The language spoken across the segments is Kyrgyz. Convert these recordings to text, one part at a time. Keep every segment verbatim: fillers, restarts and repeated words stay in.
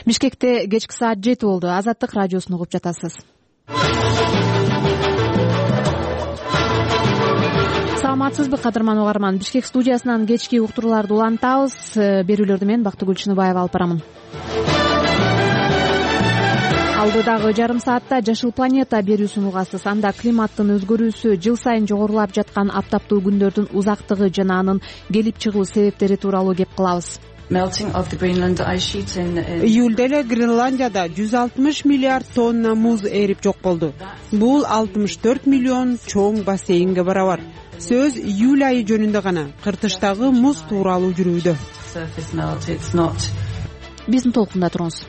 Бишкекте кечки саат жети болду. Азаттык радиосун угуп жатасыз. Саламатсызбы кадырман угарман. Бишкек студиясынан кечки уктурууларды улантабыз. Берүүлөрдү мен Бактыгүл Чыныбаева алып барамын. Алдыдагы жарым саатта Жашыл планета берүүсүн угасыз. Анда климаттын өзгөрүүсү, жыл сайын жогорулап жаткан аптаптуу күндөрдүн узактыгы жана анын келип чыгуу себептери тууралуу кеп кылабыз. Июлда эле Гренландияда жүз алтымыш миллиард тонна муз эрип жок болду. Бул алтымыш төрт миллион чоң бассейнге барабар. Сөз июль айы жөнүндө гана. Кыртыштагы муз тууралуу жүрүүдө. Биздин толкунда туруңуз.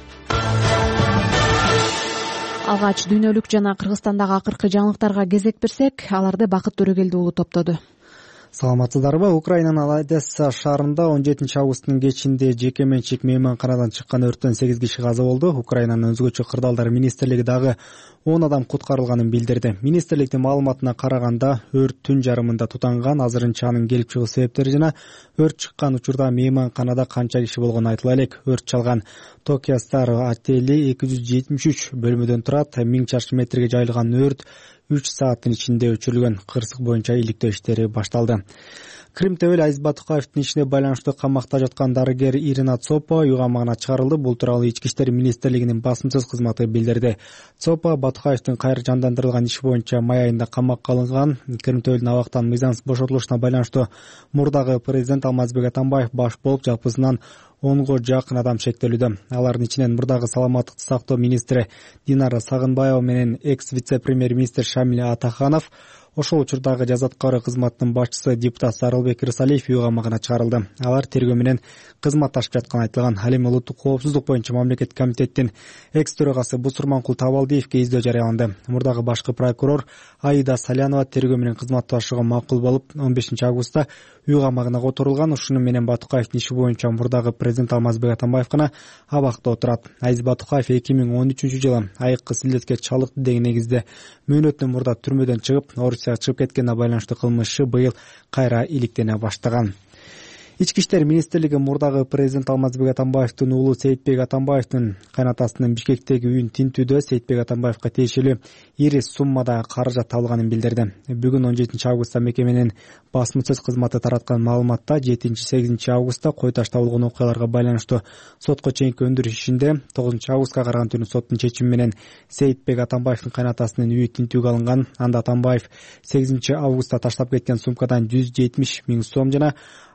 Алгач дүйнөлүк жана Кыргызстандагы акыркы жаңылыктарга кезек берсек, аларды Бакыт Төрөгелди уулу топтоду. Саламатсыздарбы? Украинанын Одесса шаарында он жетинчи августтун кечинде жеке менчик мейманканадан чыккан өрттөн сегиз киши каза болду. Украинанын өзгөчө кырдаалдар министрлиги дагы он адам куткарылганын билдирди. Министрликтин маалыматына караганда, өрт түн жарымында тутанган. Азырынча анын келип чыгуу себептери жана өрт чыккан учурда мейманканада канча киши болгону айтыла элек. Өрт чалган Tokyo Star отели эки жүз жетимиш үч бөлмөдөн турат. миң чарчы метрге жайылган өрт үч сааттын ичинде өчүрүлгөн. Кырсык боюнча иликтөө иштери башталды. Крим Төбөл Азиз Батукаевдин ишине байланыштуу камакта жаткан дарыгер Ирина Цопа үй камагына чыгарылды. Бул тууралуу Ички иштер министрлигинин басымсыз кызматы билдирди. Цопа Батукаевдин кайра жандандырылган иши боюнча май айында камакка алынган. Крим Төбөлдүн абактан мыйзамсыз бошотулушуна байланыштуу мурдагы президент Алмазбек Атамбаев баш болуп, жалпысынан онго жакын адам шектелүүдө. Алардын ичинен мурдагы саламаттыкты сактоо министри Динара Сагынбаева менен экс вице-премьер-министр Шамиль Атаханов, ошол учурдагы жаза аткаруу кызматынын башчысы депутат Сарылбек Рысалиев үй камагына чыгарылды. Алар тергөө менен кызматташып жатканы айтылган. Ал эми улуттук коопсуздук боюнча мамлекеттик комитеттин экс төрагасы Бусурманкул Табалдиевге издөө жарыяланды. Мурдагы башкы прокурор Аида Салянова тергөө менен кызматташууга макул болуп, он бешинчи августта үй камагына которулган. Ушуну менен Батукаевдин иши боюнча мурдагы президент Алмазбек Атамбаев гана абакта отурат. Азиз Батукаев эки миң он үчүнчү жылы айыккы силетке чалыкты деген негизде мөөнөттөн мурда түрмөдөн чыгып, Орусияга чыгып кеткенине байланыштуу кылмышы быйыл кайра иликтене баштаган. Ички иштер министрлиги мурдагы президент Алмазбек Атамбаевдин уулу Сейитбек Атамбаевдин кайнатасынын Бишкектеги үйүн тинтүүдө Сейитбек Атамбаевга тиешелүү ири суммада каражат табылганын билдирди. Бүгүн он жетинчи августта мекеменин басмасөз кызматы тараткан маалыматта жетинчи сегизинчи августта кой таш табылган окуяларга байланыштуу сотко чейинки өндүрүш ишинде тогузунчу августка караган түнү соттун чечими менен Сейитбек Атамбаевдин кайнатасынын үйү тинтүүгө алынган. Анда Атамбаев сегизинчи августта таштап кеткен сумкадан жүз жетимиш миң сом жана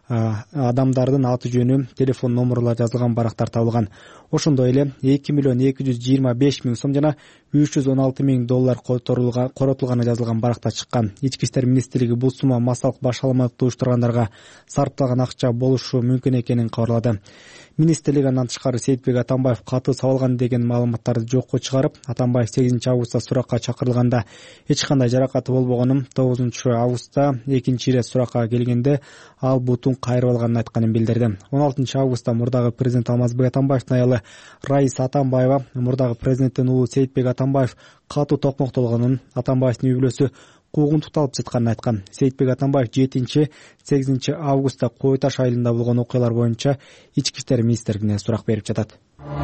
адамдардын аты жөнү, телефон номерлары жазылган барактар табылган. Ошондой эле эки миллион эки жүз жыйырма беш миң сом жана үч жүз он алты миң доллар коротулганы жазылган баракта чыккан. Ички иштер министрлиги бул сумма массалык баш алмактуу уюштургандарга сарпталган акча болушу мүмкүн экенин кабарлады. Министрлик андан тышкары Сейитбек Атамбаев катуу сабалган деген маалыматтарды жокко чыгарып, Атамбаев сегизинчи августта суракка чакырылганда эч кандай жаракаты болбогонун, тогузунчу августта экинчи ирет суракка келгенде ал бутун кайрып алганын айтканын билдирди. он алтынчы августта мурдагы президент Алмазбек Атамбаевдин аялы Раиса Атамбаева мурдагы президенттин уулу Сейитбек Атамбаев катуу токмоктолгонун, Атамбаевдин үй бүлөсү куугунтукталып жатканын айткан. Сейитбек Атамбаев жетинчи сегизинчи августта Кой Таш айылында болгон окуялар боюнча Ички иштер министрлигине сурак берип жатат.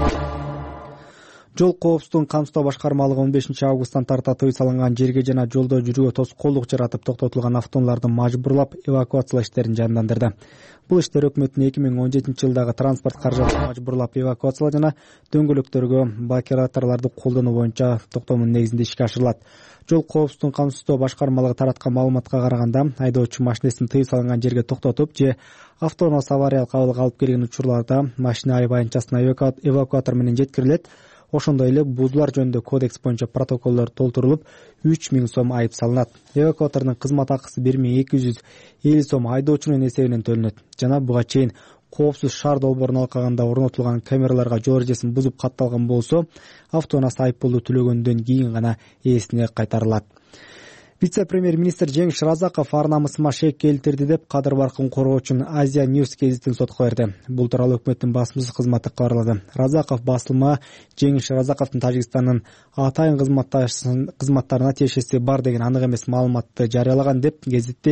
Жол коопсуздугун камсыздоо башкармалыгы он бешинчи августтан тарта тыюу салынган жерге жана жолдо жүрүүгө тоскоолдук жаратып токтотулган автоунааларды мажбурлап эвакуациялоо иштерин жандандырды. Бул иштер өкмөттүн эки миң он жетинчи жылдагы транспорт каражатын мажбурлап эвакуациялоо жана дөңгөлөктөргө блокираторлорду колдонуу боюнча токтомунун негизинде ишке ашырылат. Жол коопсуздугун камсыздоо башкармалыгы тараткан маалыматка караганда, айдоочу машинесин тыюу салынган жерге токтотуп же автоунаасы авариялык абалга алып келген учурларда машина айбанчасына эвакуатор менен жеткирилет. Ошондой эле бузуулар жөнүндө кодекс боюнча протоколдор толтурулуп, үч миң сом айып салынат. Эвакуатордун кызмат акысы бир миң эки жүз элүү сом айдоочунун эсебинен төлөнөт. Жана буга чейин коопсуз шаар долбоорун алкаганда орнотулган камераларга жол эрежесин бузуп катталган болсо, автоунаасы айыппулду төлөгөндөн кийин гана ээсине кайтарылат. Вице-премьер-министр Жеңиш Разаков ар намысыма шек келтирди деп Кадыр Баркын коргоочун Азия Ньюс гезитин сотко берди. Бул тууралуу өкмөттүн басмасөз кызматы кабарлады. Разаков басылма Жеңиш Разаковдун Тажикстандын атайын кызматтарына тиешеси бар деген анык эмес маалыматты жарыялаган деп гезитти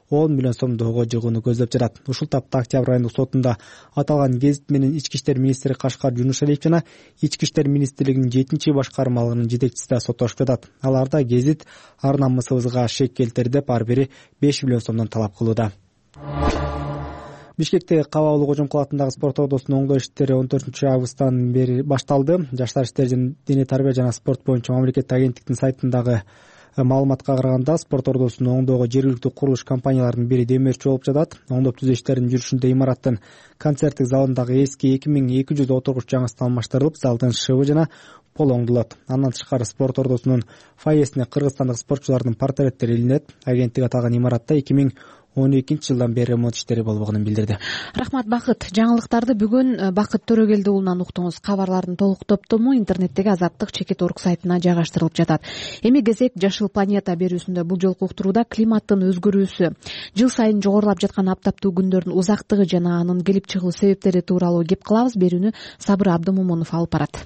он миллион сомдогго жыгууну көздөп жатат. Ушул тапта октябрь айындык сотунда аталган гезит менен Ички иштер министри Кашкар Жунушалиев жана Ички иштер министрлигинин жетинчи башкармалыгынын жетекчиси да соттошуп жатат. Аларда гезит ар намысыбызга шек келтирди деп ар бири беш миллион сомдон талап кылууда. Бишкекте Кабаулы Кожомкул атындагы спорт ордосунун оңдоо иштери он төртүнчү августтан бери башталды. Жаштар иштери жана дене тарбия жана спорт боюнча мамлекеттик агенттиктин сайтындагы маалыматка караганда спорт ордосун оңдоого жергиликтүү курулуш компанияларынын бири демөөрчү болуп жатат. Оңдоп түзөө иштеринин жүрүшүндө имараттын концерттик залындагы эски эки миң эки жүз отургуч жаңысына алмаштырылып, залдын шыбы жана пол оңдолот. Андан тышкары спорт ордосунун фойесине кыргызстандык спортчулардын портреттери илинет. Агенттик аталган имаратта эки миң он экинчи жылдан бери ремонт иштери болбогонун билдирди. Рахмат Бакыт. Жаңылыктарды бүгүн Бакыт Төрөгелди уулунан уктуңуз. Кабарлардын толук топтому интернеттеги Азаттык чекит орг сайтына жайгаштырылып жатат. Эми кезек Жашыл планета берүүсүндө. Бул жолку уктурууда климаттын өзгөрүүсү, жыл сайын жогорулап жаткан аптаптуу күндөрдүн узактыгы жана анын келип чыгуу себептери тууралуу кеп кылабыз. Берүүнү Сабыр Абдымомунов алып барат.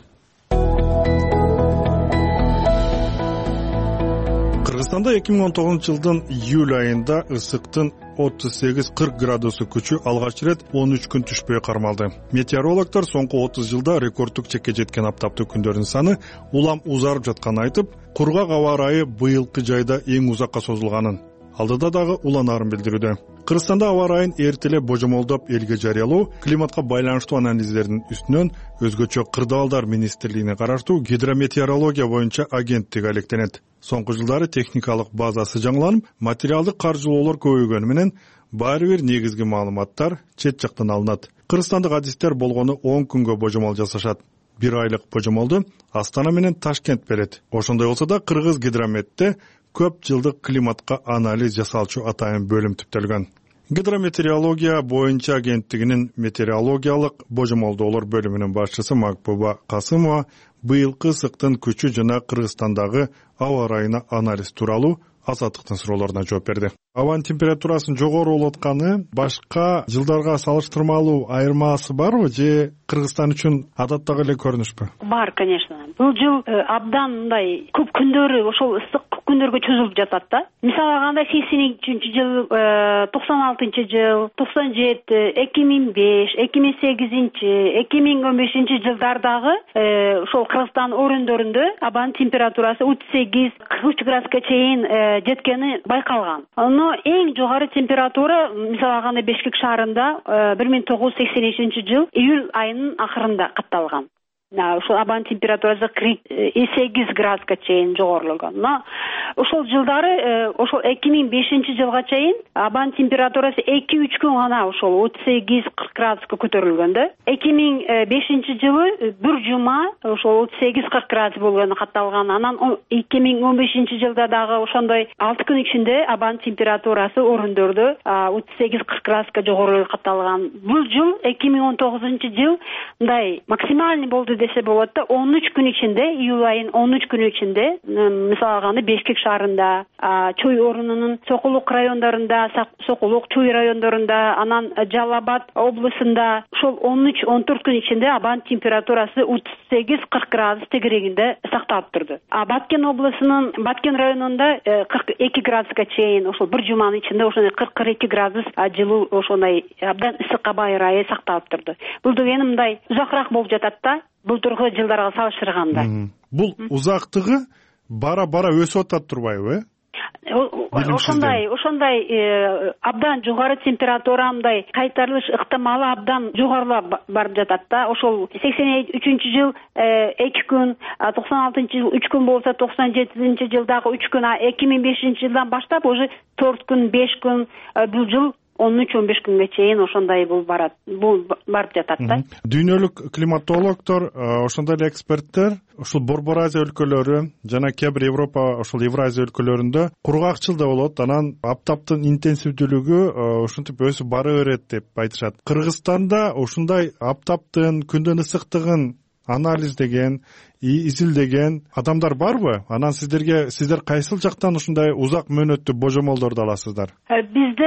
Кыргызстанда эки миң он тогузунчу жылдын июль айында ысыктын отуз сегиз кырк градусу күчү алгач ирет он үч күн түшпөй кармалды. Метеорологдор соңку отуз жылда рекорддук чекке жеткен аптаптуу күндөрдүн саны улам узарып жатканын айтып, кургак аба ырайы быйылкы жайда эң узакка созулганын алдыда дагы уланаарын билдирүүдө. Кыргызстанда аба ырайын эртелеп божомолдоп элге жарыялоо климатка байланыштуу анализдердин үстүнөн өзгөчө Кырдаалдар министрлигине караштуу гидрометеорология боюнча агенттик алектенет. Соңку жылдары техникалык базасы жаңыланып, материалдык каржылоолор көбөйгөнү менен баары бир негизги маалыматтар чет жактан алынат. Кыргызстандык адистер болгону он күнгө божомол жасашат. Бир айлык божомолду Астана менен Ташкент берет. Ошондой болсо да Кыргыз гидрометте көп жылдык климатка анализ жасалчу атайын бөлүм түптөлгөн. Гидрометеорология боюнча агенттигинин метеорологиялык божомолдоолор бөлүмүнүн башчысы Макбуба Касымова быйылкы ысыктын күчү жана Кыргызстандагы аба ырайына анализ тууралуу Азаттыктын суроолоруна жооп берди. Абанын температурасынын жогору болуп атканы башка жылдарга салыштырмалуу айырмасы барбы же Кыргызстан үчүн адаттагы эле көрүнүшпү? Бар, конечно. Бул жыл абдан мындай көп күндөрү ошол ысык күндөргө чөзүлүп жатат да. Мисалы алганда сексен үчүнчү жыл, токсон алтынчы жыл, токсон жети, эки миң беш, эки миң сегизинчи, эки миң он бешинчи жылдардагы ошол Кыргызстан орюндорунда абанын температурасы отуз сегиз кырк үч градуска чейин жеткени байкалган. Но эң жогору температура мисалы алганда Бишкек шаарында бир миң тогуз жүз сексен үчүнчү жыл июль айынын акырында катталган. Ошол абанын температурасы кырк сегиз градуска чейин жогорулган. Но ошол жылдары ошол эки миң бешинчи жылга чейин абанын температурасы эки үч күн гана ошол отуз сегиз кырк градуска көтөрүлгөн да. эки миң бешинчи жылы бир жума ошол отуз сегиз кырк градус болгону катталган. Анан эки миң он бешинчи жылда дагы ошондой алты күн ичинде абанын температурасы орундордо отуз сегиз кырк градуска жогору катталган. Бул жыл эки миң он тогузунчу жыл мындай максимальный болду десе болот да. он үч күн ичинде, июль айынын он үч күнү ичинде, мисалы алганда Бишкек шаарында, Чүй орунунун Сокулук райондорунда, Сокулук, Чүй райондорунда, анан Жалал Абад областында ошол он үч он төрт күн ичинде абанын температурасы отуз сегиз кырк градус тегерегинде сакталып турду. А Баткен областынын Баткен районунда кырк эки градуска чейин ошол бир жуманын ичинде ошондой кырк кырк эки градус жылуу ошондой абдан ысык аба ырайы сакталып турду. Бул дегени мындай узакыраак болуп жатат да. Былтыркы жылдарга салыштырганда. Бул узактыгы бара-бара өсүп атат турбайбы, э? Ошондой, ошондой абдан жогору температура, мындай кайтарылыш ыктымалы абдан жогорулап барып жатат да. Ошол сексен үчүнчү жыл эки күн, токсон алтынчы жыл үч күн болсо, токсон жетинчи жылдагы үч күн, эки миң бешинчи жылдан баштап уже төрт күн, беш күн, бул жыл он үч он беш күнгө чейин ошондой бул барат, бул барып жатат да. Дүйнөлүк климатологдор, ошондой эле эксперттер ушул Борбор Азия өлкөлөрү жана кээ бир Европа, ошол Евразия өлкөлөрүндө кургак жылда болот, анан аптаптын интенсивдүүлүгү ушинтип өсүп бара берет деп айтышат. Кыргызстанда ушундай аптаптын, күндүн ысыктыгын анализдеген, изилдеген адамдар барбы? Анан сиздерге сиздер кайсыл жактан ушундай узак мөөнөттүү божомолдорду аласыздар? Бизде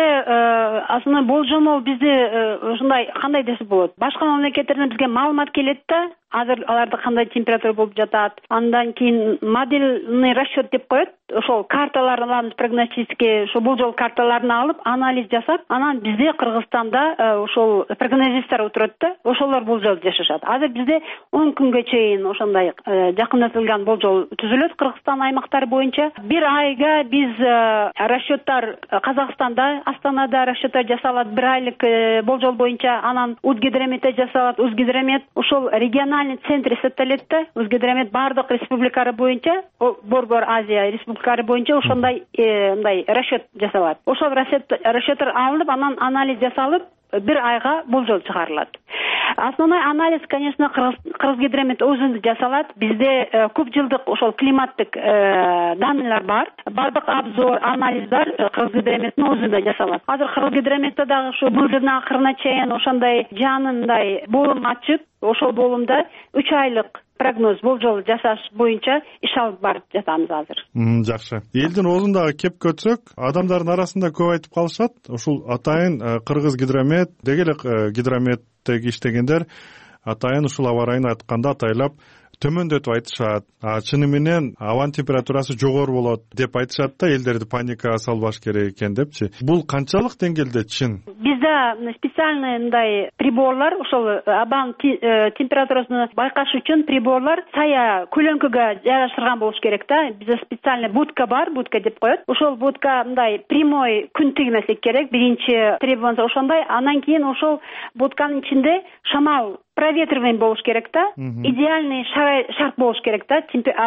асына болжомол бизде ушундай кандай десе болот? Башка мамлекеттерден бизге маалымат келет да, азыр аларда кандай температура болуп жатат, андан кийин модельный расчет деп коет, ошол карталарын прогностический ошо болжол карталарын алып анализ жасап, анан бизде Кыргызстанда ошол прогнозисттер отурат да, ошолор болжол жашашат. Азыр бизде он күнгө чейин ошондой жакындатылган болжол түзүлөт Кыргызстан аймактары боюнча. Бир айга биз расчеттар Казакстанда, Астанада расчеттар жасалат, бир айлык болжол боюнча, анан Узгидрометте жасалат. Узгидромет ошол региональный центр эсептелет да, Узгидромет бардык республикалар боюнча, Борбор Азия республикалары боюнча ошондой мындай расчет жасалат. Ошол расчеттер алынып, анан анализ жасалып, бир айга болжол чыгарылат. Основной анализ, конечно, Кыргызгидромет өзүндө жасалат. Бизде көп жылдык ошол климаттык данныйлар бар. Бардык обзор, анализдар Кыргызгидрометтин өзүндө жасалат. Азыр Кыргызгидрометте дагы ушу бул жылдын акырына чейин ошондой жанындай болум ачып, ошол болумда үч айлык прогноз болжол жасаш боюнча иш алып барып жатабыз азыр. Жакшы. Элдин оозундагы кеп көтсөк, адамдардын арасында көп айтып калышат, ушул атайын Кыргызгидромет, деги эле гидрометтеги иштегендер атайын ушул аба ырайын айтканда атайлап төмөндөтүп айтышат. А чыны менен абанын температурасы жогору болот деп айтышат да, элдерди паникага салбаш керек экен депчи. Бул канчалык деңгээлде чын? Бизде специальный мындай приборлар, ошол абанын температурасын байкаш үчүн приборлар сая көлөңкөгө жайгаштырган болуш керек да. Бизде специальный будка бар, будка деп коет. Ошол будка мындай прямой күн тигмесе керек, биринчи требованиеси ошондой. Андан кийин ошол будканын ичинде шамал проветривание болуш керек да, идеальный шарт болуш керек да,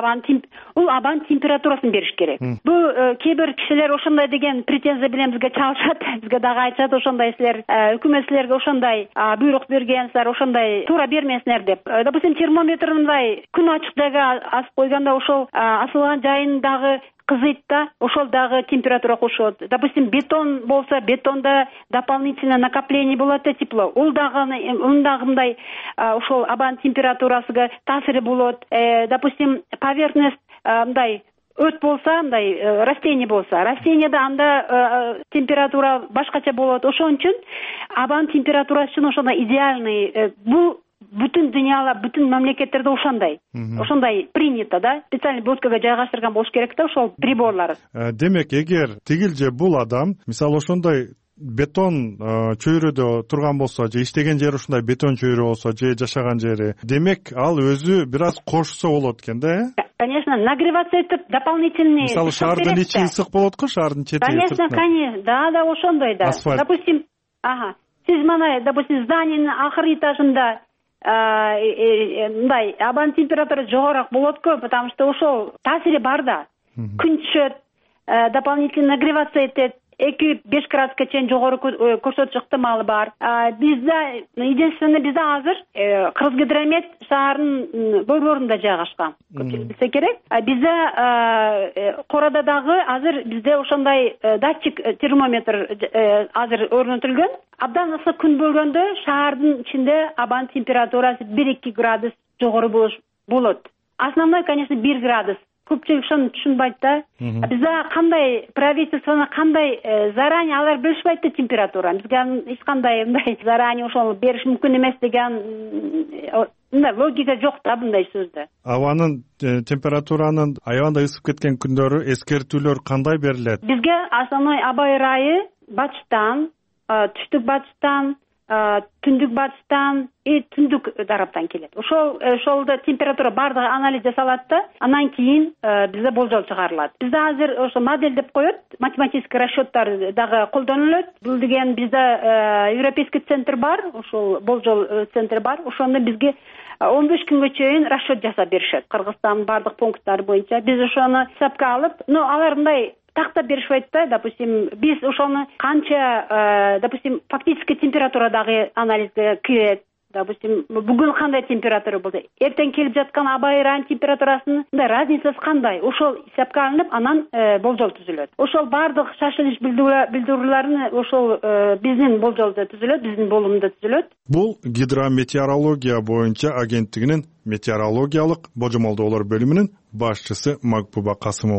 ул абанын температурасын бериш керек. Бул кээ бир кишилер ошондой деген претензия менен бизге чалышат, бизге дагы айтышат, ошондой силер өкмөт силерге ошондой буйрук бергенсиздер, ошондой туура бермесиңер деп. Допустим, термометр мындай күн ачык жайга асып койгондо ошол асылган жайындагы кызыйт да, ошол дагы температура кошот. Допустим, бетон болсо, бетонда дополнительное накопление болот да, тепло. Ул дагы мындай мындай ошол абанын температурасына таасири болот. Допустим, поверхность мындай өт болсо, мындай растение болсо, растениеде анда температура башкача болот. Ошон үчүн абанын температурасы үчүн ошондой идеальный, бул бүтүн дүйнөдө, бүтүн мамлекеттерде ошондой. Ошондой принято да. Специальный будкага жайгаштырган болуш керек да ошол приборлар. Демек, эгер тигил же бул адам, мисалы ошондой бетон чөйрөдө турган болсо, же иштеген жери ушундай бетон чөйрө болсо, же жашаган жери, демек ал өзү бир аз кошсо болот экен да, э? Конечно, нагреваться этип дополнительный. Мисалы шаардын ичи ысык болот го, шаардын чети. Конечно, конечно, да, да, ошондой да. Допустим, ага, сиз мана, допустим, зданиянын акыркы этажында мындай абанын температурасы жогорураак болот го, потому что ошол таасири бар да. Күн түшөт, дополнительно нагреваться этет, эки беш градуска чейин жогору көрсөтүш ыктымалы бар. Бизде единственное, бизде азыр Кыргызгидромет шаарынын борборунда жайгашкан. Билсе керек. Бизде Корада дагы азыр бизде ошондой датчик термометр азыр орнотулган. Абдан ысык күн болгондо шаардын ичинде абанын температурасы бир-эки градус жогору болот. Основной, конечно, бир градус. Көпчүлүк ошону түшүнбөйт да. Бизде кандай правительствону кандай заранее алар билишпейт да температура. Бизге эч кандай мындай заранее ошол бериш мүмкүн эмес деген мындай логика жок да мындай сөздө. Абанын температуранын аябандай ысып кеткен күндөрү эскертүүлөр кандай берилет? Бизге основной аба ырайы батыштан, түштүк батыштан, түндүк батыштан и түндүк тараптан келет. Ошол ошолдо температура бардыгы анализ жасалат да, андан кийин бизде болжол чыгарылат. Бизде азыр ошо модель деп коет, математический расчеттар дагы колдонулат. Бул деген бизде европейский центр бар, ошол болжол центр бар. Ошондо бизге он беш күнгө чейин расчет жасап беришет. Кыргызстандын бардык пункттары боюнча биз ошону хесапка алып, ну алар мындай тактап беришпейт да, допустим, биз ошону канча, допустим, фактический температурадагы анализге кирет. Допустим, бүгүн кандай температура болду, эртең келип жаткан аба ырайынын температурасынын разницасы кандай, ошол хесапка алынып, анан болжол түзүлөт. Ошол бардык шашылыш билдирүүлөрүн ошол биздин болжолдо түзүлөт, биздин болумда түзүлөт. Бул гидрометеорология боюнча агенттигинин метеорологиялык божомолдоолор бөлүмүнүн башчысы Макбуба Касымова болду.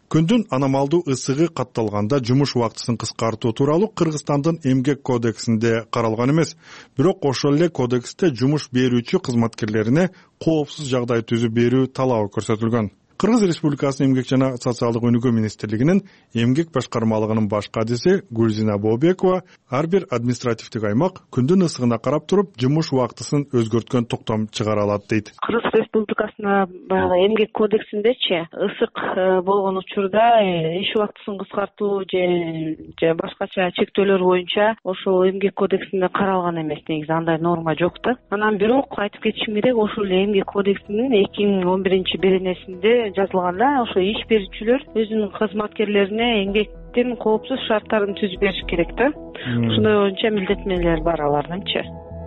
күндүн аномалдуу ысыгы катталганда жумуш убактысын кыскартуу тууралуу Кыргызстандын эмгек кодексинде каралган эмес. Бирок ошол эле кодексте жумуш берүүчү кызматкерлерине коопсуз жагдай түзүп берүү талабы көрсөтүлгөн. Кыргыз Республикасынын эмгек жана социалдык өнүгүү министрлигинин эмгек башкармалыгынын баш кадиси Гүлзина Бообекова ар бир административдик аймак күндүн ысыгына карап туруп жумуш убактысын өзгөрткөн токтом чыгара алат дейт. Кыргыз Республикасынын баягы эмгек кодексиндечи ысык болгон учурда иш убактысын кыскартуу же башкача чектөөлөр боюнча ошол эмгек кодексинде каралган эмес, негизи андай норма жок да. Анан бирок айтып кетишим керек, ошол эмгек кодексинин эки миң он биринчи беренесинде жазылганда ошо иш берүүчүлөр өзүнүн кызматкерлерине эмгектин коопсуз шарттарын түзүп бериш керек да. Ушундай боюнча милдеттенмелер бар алардыңчы.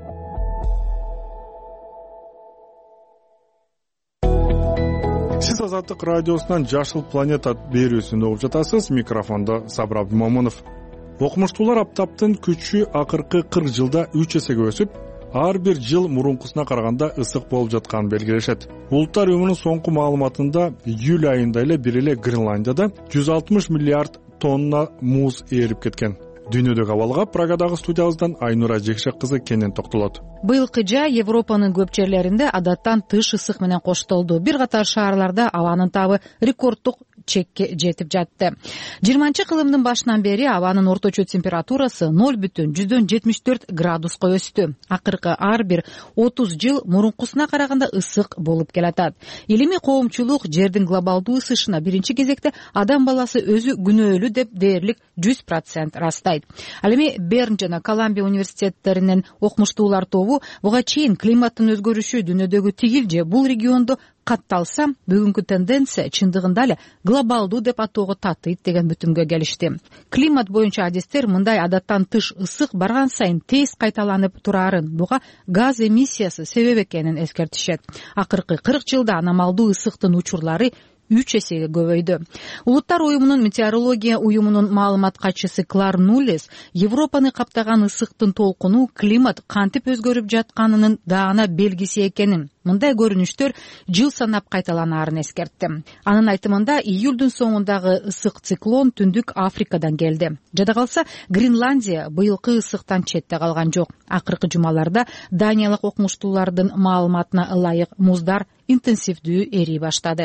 Сиз Азаттык радиосунан Жашыл планета берүүсүн угуп жатасыз. Микрофондо Сабыр Абдымомунов. Окумуштуулар аптаптын күчү акыркы кырк жылда үч эсеге өсүп, ар бир жыл мурункусуна караганда ысык болуп жатканын белгилешет. Улуттар уюмунун соңку маалыматында июль айында эле бир эле Гренландияда жүз алтымыш миллиард тонна муз ээрип кеткен. Дүйнөдөгү абалга Прагадагы студиябыздан Айнура Жекшек кызы кенен токтолот. Быйылкы жай Европанын көп жерлеринде адаттан тыш ысык менен коштолду. Бир катар шаарларда абанын табы рекорддук чекке жетип жатты. жыйырманчы кылымдын башынан бери абанын орточо температурасы ноль бүтүн жүздөн жетимиш төрт градуска өстү. Акыркы ар бир отуз жыл мурункусуна караганда ысык болуп келатат. Илимий коомчулук жердин глобалдуу ысышына биринчи кезекте адам баласы өзү күнөөлүү деп дээрлик жүз процент растайт. Ал эми Берн жана Колумбия университеттеринин окумуштуулар тобу буга чейин климаттын өзгөрүшү дүйнөдөгү тигил же бул региондо катталса, бүгүнкү тенденция чындыгында эле глобалдуу деп атоого татыйт деген бүтүмгө келишти. Климат боюнча адистер мындай адаттан тыш ысык барган сайын тез кайталанып турарын, буга газ эмиссиясы себеп экенин эскертишет. Акыркы кырк жылда аномалдуу ысыктын учурлары үч эсеге көбөйдү. Улуттар уюмунун метеорология уюмунун маалымат катчысы Клар Нуллес Европаны каптаган ысыктын толкуну климат кантип өзгөрүп жатканынын даана белгиси экенин, мындай көрүнүштөр жыл санап кайталанаарын эскертти. Анын айтымында июлдун соңундагы ысык циклон түндүк Африкадан келди. Жада калса Гренландия быйылкы ысыктан четте калган жок. Акыркы жумаларда Даниялык окумуштуулардын маалыматына ылайык муздар интенсивдүү эрий баштады.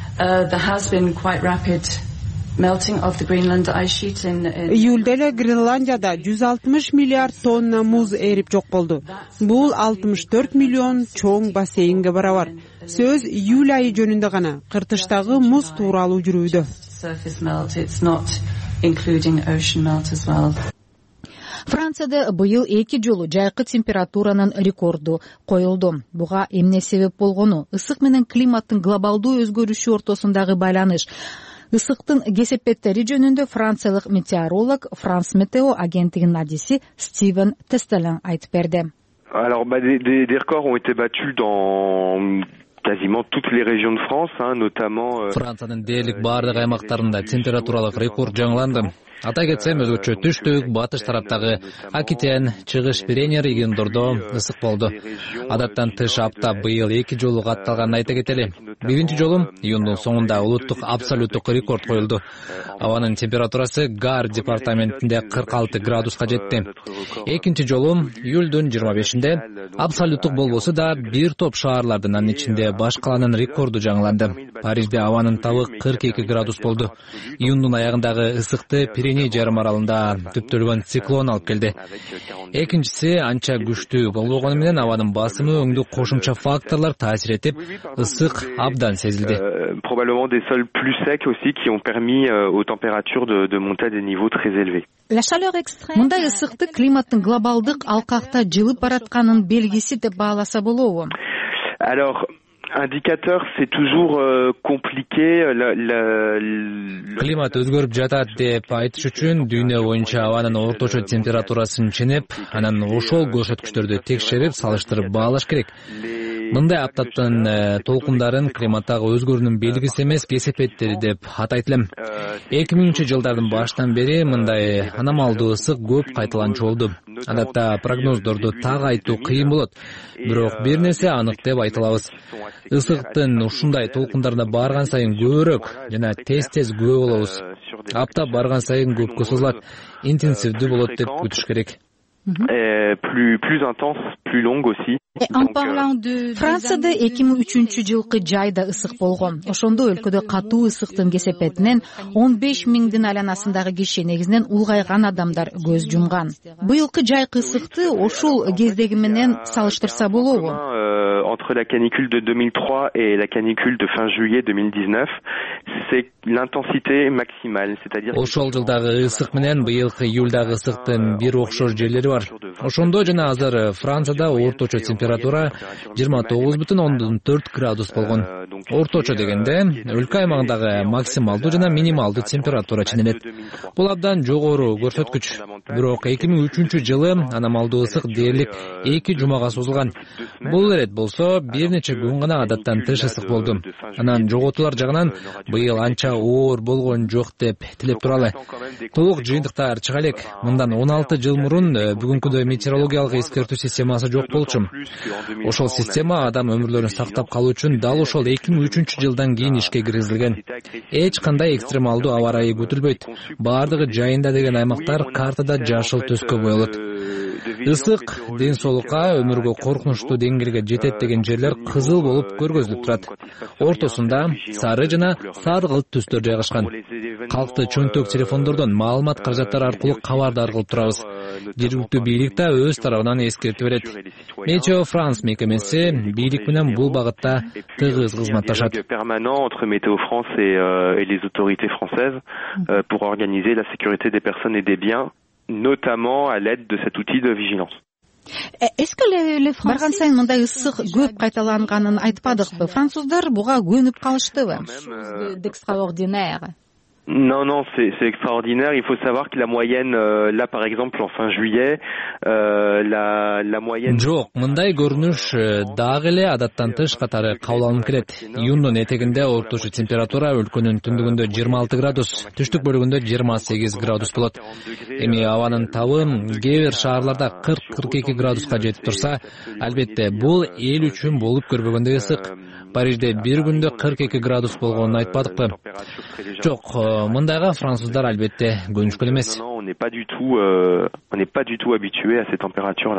Июлда эле Гренландияда жүз алтымыш миллиард тонна муз ээрип жок болду. Бул алтымыш төрт миллион чоң бассейнге барабар. Сөз июль айы жөнүндө гана, кыртыштагы муз тууралуу жүрүүдө. Францияда быйыл эки жолу жайкы температуранын рекорду коюлду. Буга эмне себеп болгону? Ысык менен климаттын глобалдуу өзгөрүшү ортосундагы байланыш. Ысыктын кесепеттери жөнүндө франциялык метеоролог Франс Метео агенттигинин адиси Стивен Тестелен айтып берди. Alors, bah, des, des, des records ont été battus dans quasiment toutes les régions de France, hein, notamment. Франциянын дээрлик баардык аймактарында температуралык рекорд жаңыланды. Ата кетсем, өзгөчө түштүк, батыш тараптагы Акитен, Чыгыш, Пиреней региондордо ысык болду. Адаттан тыш апта быйыл эки жолу катталганын айта кетели. Биринчи жолу июндун соңунда улуттук абсолюттук рекорд коюлду. Абанын температурасы Гар департаментинде кырк алты градуска жетти. Экинчи жолу июлдун жыйырма бешинде абсолюттук болбосо да бир топ шаарлардын, анын ичинде баш каланын рекорду жаңыланды. Парижде абанын табы кырк эки градус болду. Июндун аягындагы ысыкты Пиреней жарым аралында түптөлгөн циклон алып келди. Экинчиси анча күчтүү болбогону менен абанын басымы өңдүү кошумча факторлор таасир этип, ысык абдан сезилди. Probablement des sols plus secs aussi qui ont permis aux températures de, de monter à des niveaux très élevés. Мындай ысыкты климаттын глобалдык алкакта жылып баратканын белгиси деп бааласа болобу? Alors, indicateur, c'est toujours euh, compliqué. La, la, la... Климат өзгөрүп жатат деп айтыш үчүн дүйнө боюнча абанын орточо температурасын ченеп, анан ошол көрсөткүчтөрдү текшерип, салыштырып баалаш керек. мындай аптаптын толкундарын климаттагы өзгөрүүнүн белгиси эмес кесепеттери деп атайт элем. эки миңинчи жылдардын башынан бери мындай аномалдуу ысык көп кайталанчу болду. Адатта прогноздорду так айтуу кыйын болот, бирок бир нерсе анык деп айта алабыз. Ысыктын ушундай толкундарына барган сайын көбүрөөк жана тез-тез күбө болобуз. Апта барган сайын көпкө созулат, интенсивдүү болот деп күтүш керек. plus plus intense, plus longue aussi. Францияда эки миң үчүнчү жылкы жайда ысык болгон. Ошондо өлкөдө катуу ысыктын кесепетинен он беш миңдин айланасындагы киши, негизинен улгайган адамдар көз жумган. Быйылкы жайкы ысыкты ошол кездеги менен салыштырса болобу? Entre la canicule de deux mille trois et la canicule de fin juillet deux mille dix-neuf, c'est l'intensité maximale, c'est-à-dire ошол жылдагы ысык менен быйылкы июлдагы ысыктын бир окшош жерлери бар. Ошондо жана азыр Францияда орточо температура жыйырма тогуз бүтүн ондон төрт градус болгон. Орточо дегенде өлкө аймагындагы максималдуу жана минималдуу температура ченелет. Бул абдан жогору көрсөткүч. Бирок эки миң үчүнчү жылы аномалдуу ысык дээрлик эки жумага созулган. Бул эрет болсо бир нече күн гана адаттан тыш ысык болду. Анан жоготуулар жагынан быйыл анча оор болгон жок деп тилеп туралы. Толук жыйынтыктар чыга элек. Мындан он алты жыл мурун бүгүнкүдөй метеорологиялык эскертүү системасы жок болчу. Ошол система адам өмүрлөрүн сактап калуу үчүн дал ошол эки миң үчүнчү жылдан кийин ишке киргизилген. Эч кандай экстремалдуу аба ырайы күтүлбөйт. Бардыгы жайында деген аймактар картада жашыл түскө боелот. Ысык ден соолукка, өмүргө коркунучтуу деңгээлге жетет деген жерлер кызыл болуп көргөзүлүп турат. Ортосунда сары жана саргылт түстөр жайгашкан. Калкты чөнтөк телефондордон маалымат каражаттары аркылуу кабардар кылып турабыз. Жергиликтүү бийлик да өз тарабынан эскертип берет. Météo France мекемеси бийлик менен бул багытта тыгыз кызматташат. Permanent entre Météo France et, euh, et les autorités françaises euh, pour organiser la sécurité des personnes et des biens, notamment à l'aide de cet outil de vigilance. Барган сайын мындай ысык көп кайталанганын айтпадыкпы? Француздар буга көнүп калыштыбы? Non, non, c'est, c'est extraordinaire. Il faut savoir que la moyenne, euh, là par exemple en fin juillet, euh, la, la moyenne... Жок, мындай көрүнүш дагы эле адаттан тыш катары кабыл алынып келет. Июндун этегинде орточо температура өлкөнүн түндүгүндө жыйырма алты градус, түштүк бөлүгүндө жыйырма сегиз градус болот. Эми абанын табы кээ бир шаарларда кырк кырк эки градуска жетип турса, албетте бул эл үчүн болуп көрбөгөндөй ысык. Парижде бир күндө кырк эки градус болгонун айтпадыкпы? Жок, мындайга француздар албетте көнүшкөн эмес. On n'est pas du tout, euh, on n'est pas du tout habitué à ces températures-là.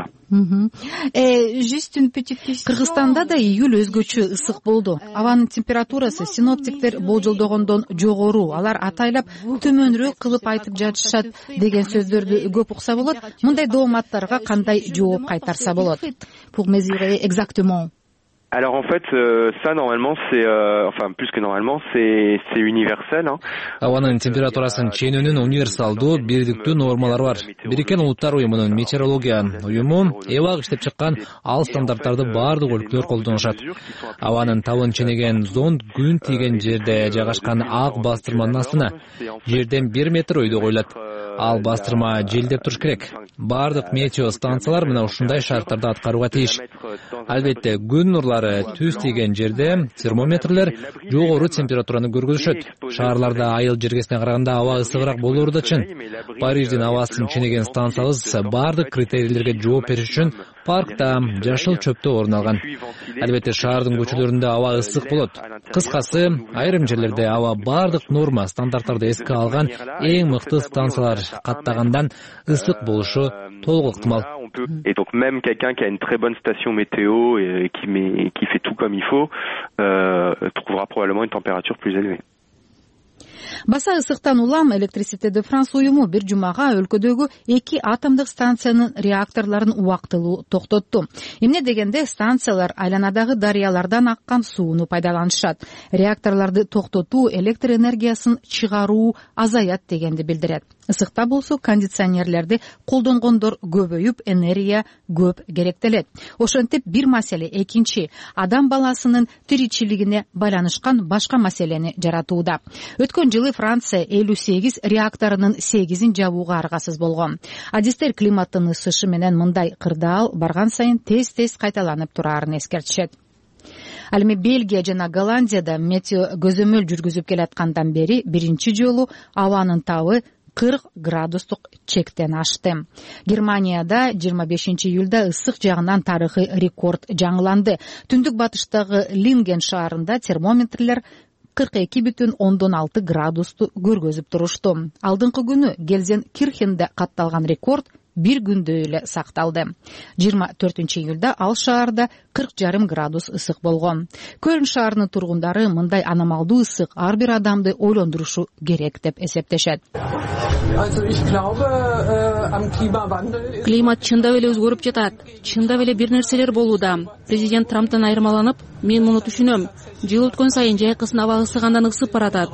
Кыргызстанда да июль өзгөчө ысык болду. Абанын температурасы синоптиктер болжолдогондон жогору, алар атайлап төмөнүрөөк кылып айтып жатышат деген сөздөрдү көп укса болот. Мындай дооматтарга кандай жооп кайтарса болот? Pour mesurer exactement. Alors en fait, euh, ça normalement c'est, euh, enfin plus que normalement c'est c'est universel. Hein. Абанын температурасын ченүүнүн универсалдуу бирдиктүү нормалары бар. Бириккен Улуттар уюмунун метеорология уюму эбак иштеп чыккан ал стандарттарды бардык өлкөлөр колдонушат. Абанын табын ченеген зонд күн тийген жерде жайгашкан ак бастырманын астына жерден бир метр өйдө коюлат. Ал бастырма желдеп туруш керек. Бардык метео станциялар мына ушундай шарттарды аткарууга тийиш. Албетте күн нурлары түз тийген жерде термометрлер жогору температураны көргөзүшөт. Шаарларда айыл жергесине караганда аба ысыгыраак болоору да чын. Париждин абасын ченеген станциябыз бардык критерийлерге жооп бериш үчүн паркта, жашыл чөптө орун алган. Албетте шаардын көчөлөрүндө аба ысык болот. Кыскасы, айрым жерлерде аба бардык норма стандарттарды эске алган эң мыкты станциялар каттагандан ысык болушу толук ыктымал. Et donc même quelqu'un qui a une très bonne station météo et qui met, qui fait tout comme il faut, euh, trouvera probablement une température plus élevée. Баса ысыктан улам Электрисите де Франс уюму бир жумага өлкөдөгү эки атомдук станциянын реакторлорун убактылуу токтотту. Эмне дегенде станциялар айланадагы дарыялардан аккан сууну пайдаланышат. Реакторлорду токтотуу электр энергиясын чыгаруу азаят дегенди билдирет. Ысыкта болсо кондиционерлерди колдонгондор көбөйүп, энергия көп керектелет. Ошентип бир маселе экинчи адам баласынын тиричилигине байланышкан башка маселени жаратууда. Өткөн жылы Франция элүү сегиз реакторунун сегизин жабууга аргасыз болгон. Адистер климаттын ысышы менен мындай кырдаал барган сайын тез-тез кайталанып турарын эскертишет. Ал эми Бельгия жана Голландияда метео көзөмөл жүргүзүп келаткандан бери биринчи жолу абанын табы кырк градустук чектен ашты. Германияда жыйырма бешинчи июлда ысык жагынан тарыхый рекорд жаңыланды. Түндүк батыштагы Линген шаарында термометрлер кырк эки бүтүн ондон алты градусту көргөзүп турушту. Алдыңкы күнү Гельзенкирхенде катталган рекорд бир күндөй эле сакталды. жыйырма төртүнчү июлда ал шаарда кырк жарым градус ысык болгон. Көлн шаарынын тургундары мындай аномалдуу ысык ар бир адамды ойлондурушу керек деп эсептешет. Климат чындап эле өзгөрүп жатат. Чындап эле бир нерселер болууда. Президент Трамптан айырмаланып, мен муну түшүнөм. Жыл өткөн сайын жайкысын аба ысыгандан ысып баратат.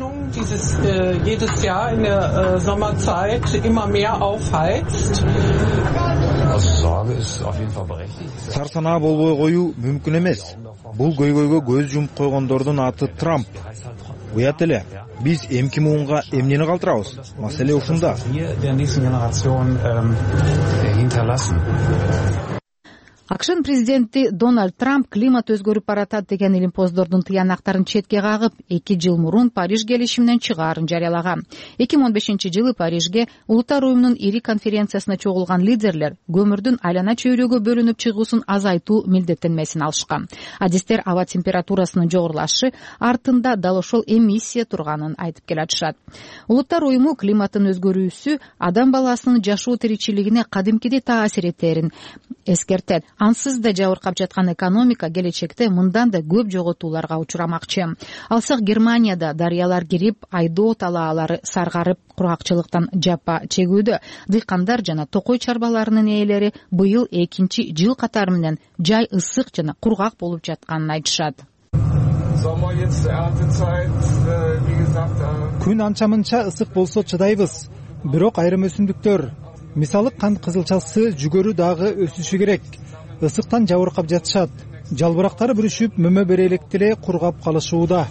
Сар санаа болбой коюу мүмкүн эмес. Бул көйгөйгө көз жумуп койгондордун аты Трамп. Уят эле, биз эмки муунга эмнени калтырабыз? Маселе ушунда. акшнын президенти Дональд Трамп климат өзгөрүп баратат деген илимпоздордун тыянактарын четке кагып, эки жыл мурун Париж келишиминен чыгаарын жарыялаган. эки миң он бешинчи жылы Парижге Улуттар уюмунун ири конференциясына чогулган лидерлер көмүрдүн айлана чөйрөгө бөлүнүп чыгуусун азайтуу милдеттенмесин алышкан. Адистер аба температурасынын жогорулашы артында дал ошол эмиссия турганын айтып келатышат. Улуттар уюму климаттын өзгөрүүсү адам баласынын жашоо тиричилигине кадимкидей таасир этерин эскертет. Ансыз да жабыркап жаткан экономика келечекте мындан да көп жоготууларга учурамакчы. Алсак Германияда дарыялар кирип, айдоо талаалары саргарып, кургакчылыктан жапа чегүүдө. Дыйкандар жана токой чарбаларынын ээлери быйыл экинчи жыл катары менен жай ысык жана кургак болуп жатканын айтышат. Күн анча-мынча ысык болсо чыдайбыз. Бирок айрым өсүмдүктөр, мисалы кант кызылчасы, жүгөрү дагы өсүшү керек. Isıktan жабыркап жатышат. Жалбырактары бүрүшүп, мөмө бере электе эле кургап калышууда.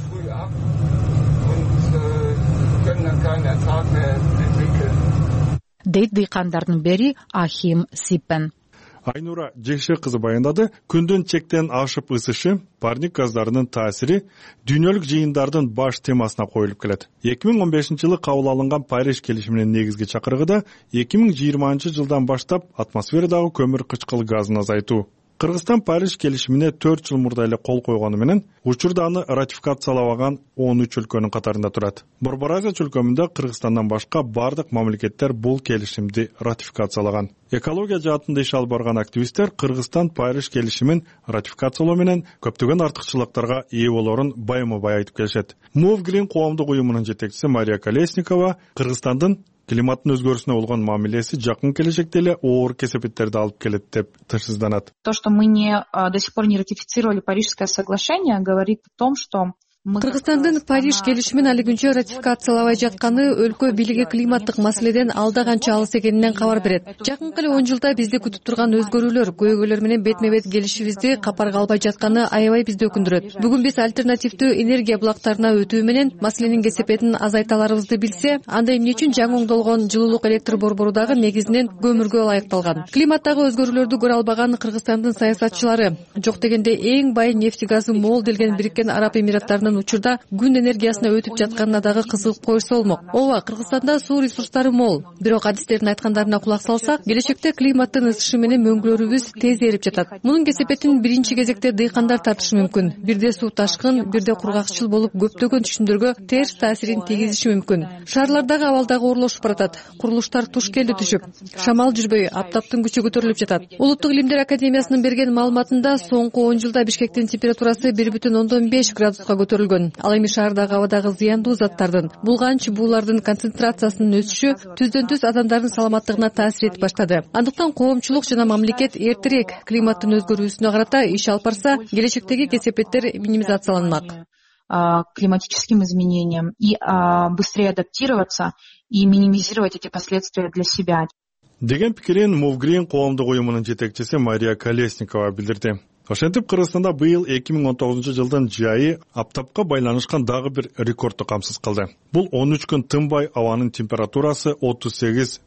Дейт дыйкандардын бири Ахим Сипен. Айнура Жекше кызы баяндады, күндүн чектен ашып ысышы, парник газдарынын таасири дүйнөлүк жыйындардын баш темасына коюлуп келет. эки миң он бешинчи жылы кабыл алынган Париж келишиминин негизги чакырыгы эки миң жыйырманчы жылдан баштап атмосферадагы көмүр кычкыл газын азайтуу. Кыргызстан Париж келишимине төрт жыл мурда эле кол койгону менен учурда аны ратификациялабаган он үч өлкөнүн катарында турат. Борбор Азия чөлкөмүндө Кыргызстандан башка бардык мамлекеттер бул келишимди ратификациялаган. Экология жаатында иш алып барган активисттер Кыргызстан Париж келишимин ратификациялоо менен көптөгөн артыкчылыктарга ээ болорун байма-бай айтып келишет. Move Green коомдук уюмунун жетекчиси Мария Колесникова Кыргызстандын климаттын өзгөрүүсүнө болгон мамилеси жакын келечекте эле оор кесепеттерди алып келет деп тынчсызданат. То, что мы не до сих пор не ратифицировали Парижское соглашение, говорит о том, что Кыргызстандын Париж келишимин али күнчө ратификациялабай жатканы өлкө бийлиги климаттык маселеден алда канча алыс экенинен кабар берет. Жакынкы эле он жылда бизди күтүп турган өзгөрүүлөр, көйгөйлөр менен бетме-бет келишибизди капарга албай жатканы аябай бизди өкүндүрөт. Бүгүн биз альтернативдүү энергия булактарына өтүү менен маселенин кесепетин азайта аларыбызды билсе, анда эмне үчүн жаңы оңдолгон жылуулук электр борбору дагы негизинен көмүргө ылайыкталган. Климаттагы өзгөрүүлөрдү көрө албаган Кыргызстандын саясатчылары, жок дегенде эң бай нефти газы мол делген Бириккен Араб Эмираттарынын учурда күн энергиясына өтүп жатканына дагы кызыгып коюшса болмок. Ооба, Кыргызстанда суу ресурстары мол. Бирок адистердин айткандарына кулак салсак, келечекте климаттын ысышы менен мөңгүлөрүбүз тез эрип жатат. Мунун кесепетин биринчи кезекте дыйкандар тартышы мүмкүн. Бирде суу ташкын, бирде кургакчыл болуп көптөгөн түшүмдөргө терс таасирин тийгизиши мүмкүн. Шаарлардагы абал дагы оорлошуп баратат. Курулуштар туш келди түшүп. Шамал жүрбөй, аптаптын күчү көтөрүлүп жатат. Улуттук илимдер академиясынын берген маалыматында соңку он жылда Бишкектин температурасы бир бүтүн ондон беш градуска көтөрүлгөн. Ал эми шаардагы абадагы зыяндуу заттардын, булганч буулардын концентрациясынын өсүшү түздөн-түз адамдардын саламаттыгына таасир этип баштады. Андыктан коомчулук жана мамлекет эртерээк климаттын өзгөрүүсүнө карата иш алып барса, келечектеги кесепеттер минимизацияланмак. Климатическим изменениям и быстрее адаптироваться и минимизировать эти последствия для себя. Деген пикирин Move Green коомдук уюмунун жетекчиси Мария Колесникова билдирди. Ошентип Кыргызстанда быйыл эки миң он тогузунчу жылдын жайы аптапка байланышкан дагы бир рекордду камсыз кылды. Бул он үч күн тынбай абанын температурасы отуз сегиз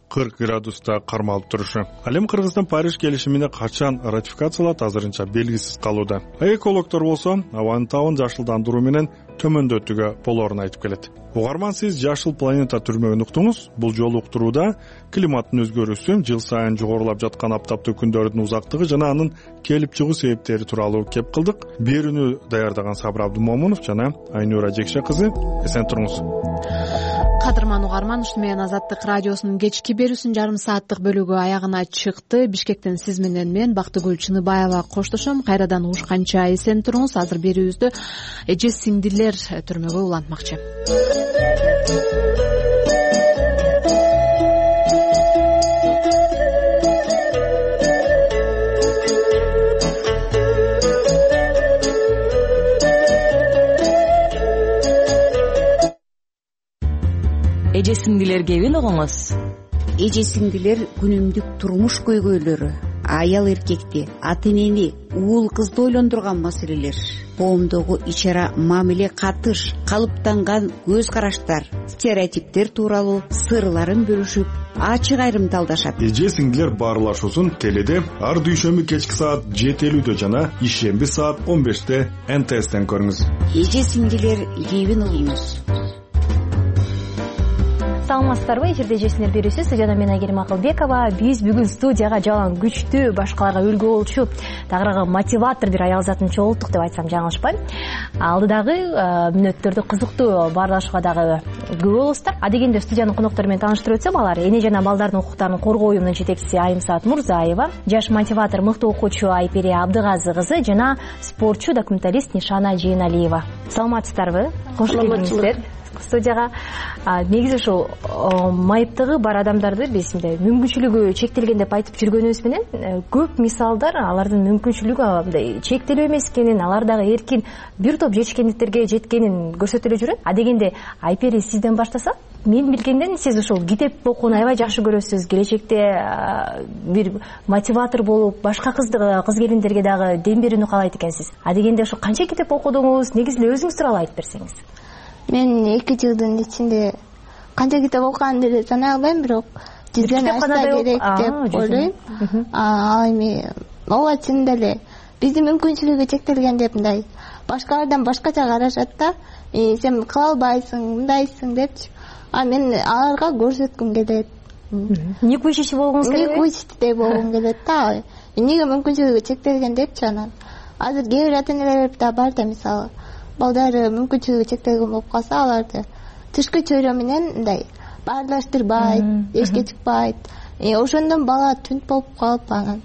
кырк градуста кармалып турушу. Ал эми Кыргызстан Париж келишимине качан ратификациялат азырынча белгисиз калууда. Экологдор болсо абанын табын жашылдандыруу менен төмөндөтүүгө болоорун айтып келет. Угарман, сиз Жашыл планета түрмөгүн уктуңуз. Бул жолу уктурууда климаттын өзгөрүүсү, жыл сайын жогорулап жаткан аптаптуу күндөрдүн узактыгы жана анын келип чыгуу себептери тууралуу кеп кылдык. Берүүнү даярдаган Сабыр Абдумомунов жана Айнура Жекше кызы. Эсен туруңуз. Кадырман угарман, ушуну менен Азаттык радиосунун кечки берүүсүнүн жарым сааттык бөлүгү аягына чыкты. Бишкектен сиз менен мен Бактыгүл Чыныбаева коштошом. Кайрадан угушканча эсен туруңуз. Азыр берүүбүздү эже сиңдилер түрмөгө улантмакчы. Эже сиңдилер кебин угуңуз. Эже сиңдилер күнүмдүк турмуш көйгөйлөрү, аял эркекти, ата энени, уул кызды ойлондурган маселелер, коомдогу ичара мамиле катыш, калыптанган көз караштар, стереотиптер тууралуу сырларын бөлүшүп, ачык айрымдалдашат. Эже сиңдилер баарлашуусун теледе ар дүйшөмбү кечки саат жети элүүдө жана ишемби саат он беште эн тэ эстен көрүңүз. Эже сиңдилер кебин угуңуз. Саламатсыздарбы? Эфирде эже сиңдилер берүүсү, студияда мен Айгерим Акылбекова. Биз бүгүн студияга жалаң күчтүү, башкаларга үлгү болчу, тагыраагы мотиватор бир аял затын чогулттук деп айтсам жаңылышпайм. Алдыдагы мүнөттөрдү кызыктуу баарлашууга дагы күбө болосуздар. Адегенде студиянын коноктору менен тааныштырып өтсөм, алар эне жана балдардын укуктарын коргоо уюмунун жетекчиси Айымсаат Мурзаева, жаш мотиватор мыкты окуучу Айпери Абдыгазы кызы жана спортчу документалист Нишана Жээналиева. Саламатсыздарбы? Кош келиңиздер студияга. Негизи ушул майыптыгы бар адамдарды биз мындай мүмкүнчүлүгү чектелген деп айтып жүргөнүбүз менен көп мисалдар алардын мүмкүнчүлүгү мындай чектелүү эмес экенин, алар дагы эркин бир топ жетишкендиктерге жеткенин көрсөтө эле жүрөт. Адегенде Айпери сизден баштасак, мен билгенден сиз ушул китеп окууну аябай жакшы көрөсүз. Келечекте бир мотиватор болуп, башка кызды кыз келиндерге дагы дем берүүнү каалайт экенсиз. Адегенде ошо канча китеп окудуңуз? Негизи эле өзүңүз тууралуу айтып берсеңиз. Мен эки жылдын ичинде канча китеп окуганымды деле санай албайм, бирок жүздөн ашса керек деп ойлойм. Ал эми ооба, чынында эле биздин мүмкүнчүлүгү чектелген деп мындай башкалардан башкача карашат да, сен кыла албайсың, мындайсың депчи. А мен аларга көрсөткүм келет. Не кучичи болгуңуз келет? Не кучичи болгум келет да. Эмнеге мүмкүнчүлүгү чектелген депчи анан. Азыр кээ бир ата энелер да бар да, мисалы балдары мүмкүнчүлүгү чектелген болуп калса, аларды тышкы чөйрө менен мындай баарлаштырбайт, эшикке чыкпайт. Ошондон бала түнт болуп калып, анан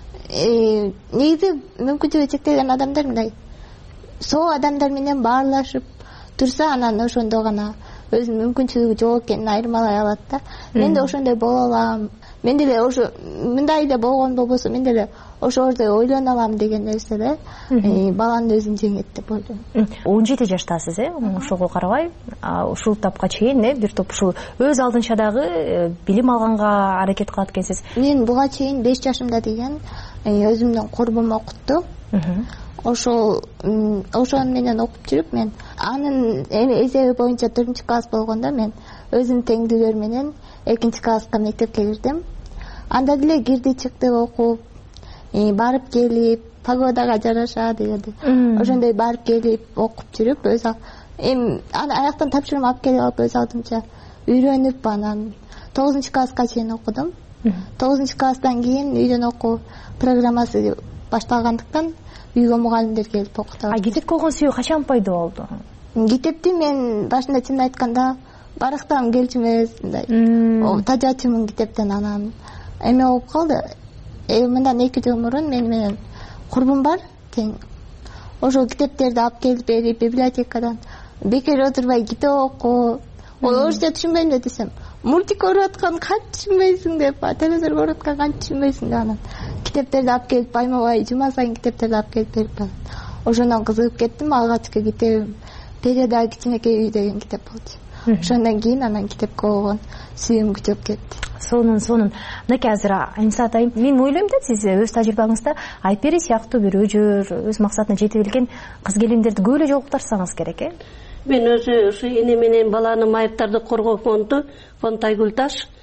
негизи мүмкүнчүлүгү чектелген адамдар мындай соо адамдар менен баарлашып турса, анан ошондо гана өзүнүн мүмкүнчүлүгү жок экенин айырмалай алат да. Мен да ошондой боло алам, мен деле ошо мындай эле болгон болбосо мен деле ошордой ойлоно алам деген нерсе эле баланын өзүн жеңет деп ойлойм. он жети жаштасыз, э? Ошого карабай, ушул тапка чейин бир топ ушул өз алдынча дагы билим алганга аракет кылат экенсиз. Мен буга чейин беш жашымда деген өзүмдүн курбум окутту. Ошол ошон менен окуп жүрүп, мен анын эсеби боюнча төртүнчү класс болгондо мен өзүм теңдүүлөр менен экинчи класска мектепке кирдим. Анда деле кирди чыкты окуп, барып келип, погодага жараша дегенде ошондой барып келип окуп жүрүп, өз эми аны аяктан тапшырма алып келип алып өз алдымча үйрөнүп, анан тогузунчу класска чейин окудум. тогузунчу класстан кийин үйдөн окуу программасы башталгандыктан үйгө мугалимдер келип окутат. А китепке болгон сүйүү качан пайда болду? Китепти мен башында чынын айтканда барактагым келчү эмес, мындай тажачымын китептен. Анан эме болуп калды. Мындан эки жыл мурун мен менен курбум бар тең. Ошол китептерди алып келип берип, библиотекадан бекер отурбай китеп окуу. Ол орусча түшүнбөйм деп десем, мультик көрүп аткан канча түшүнбөйсүң деп, телевизор көрүп аткан канча түшүнбөйсүң деп, анан китептерди алып келипаймабай жума сайын китептерди алып келип берип анан ошондон кызыгып кеттим. Алгачкы китебим Передагы кичинекей үй деген китеп болчу. Ошондон кийин анан китепке болгон сүйүүм күчөп кетти. Сонун сонун. Мынакей азыр Айымсаат айым, мен ойлойм да, сиз өз тажрыйбаңызда Айпери сыяктуу бир өжөр, өз максатына жете билген кыз келиндерди көп эле жолуктурсаңыз керек, э? Мен өзү ушу эне менен баланы майыптарды коргоо фонду, фонд Айгүл Таш,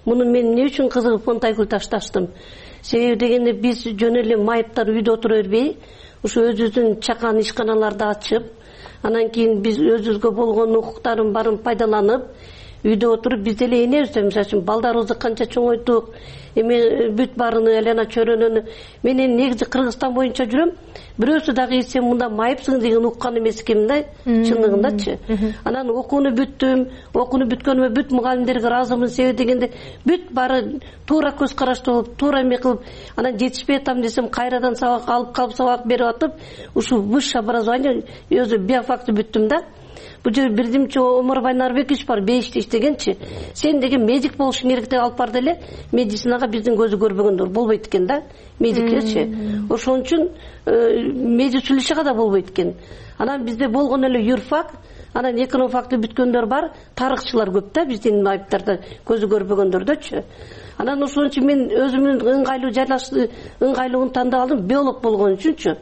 муну мен эмне үчүн кызыгып Монтайгүл ташташтым? Себеби дегенде биз жөн эле майыптар үйдө отура бербей, ушу өзүбүздүн чакан ишканаларды ачып, анан кийин биз өзүбүзгө болгон укуктарын барын пайдаланып, үйдө отуруп биз деле энебизде, мисалы үчүн балдарыбызды канча чоңойтук, эме бүт барыны Елена Чөрөнөнү. Менен негизи Кыргызстан боюнча жүрөм. Бирөөсү дагы сен мында майыпсың деген уккан эмес экенмин да, чындыгындачы. Анан окууну бүттүм, окууну бүткөнүмө бүт мугалимдерге ыраазымын, себеби дегенде бүт бары туура көз караштуу болуп, туура эме кылып, анан жетишпей атам десем кайрадан сабак алып калып сабак берип атып, ушу высшее образование өзү биофакты бүттүм да. Бул жер бирдимчи Омарбай Нарбекович бар, бейиште иштегенчи. Сен деген медик болушуң керек деп алып барды эле. Медицинага биздин көзү көрбөгөндөр болбойт экен да, медиклерчи. Ошон үчүн медучилищега да болбойт экен. Анан бизде болгон эле юрфак, анан экономфакты бүткөндөр бар, тарыхчылар көп да биздин майыптарда, көзү көрбөгөндөрдөчү. Анан ошон үчүн мен өзүмдүн ыңгайлуу жайлашты, ыңгайлууун тандап алдым, биолог болгон үчүнчү.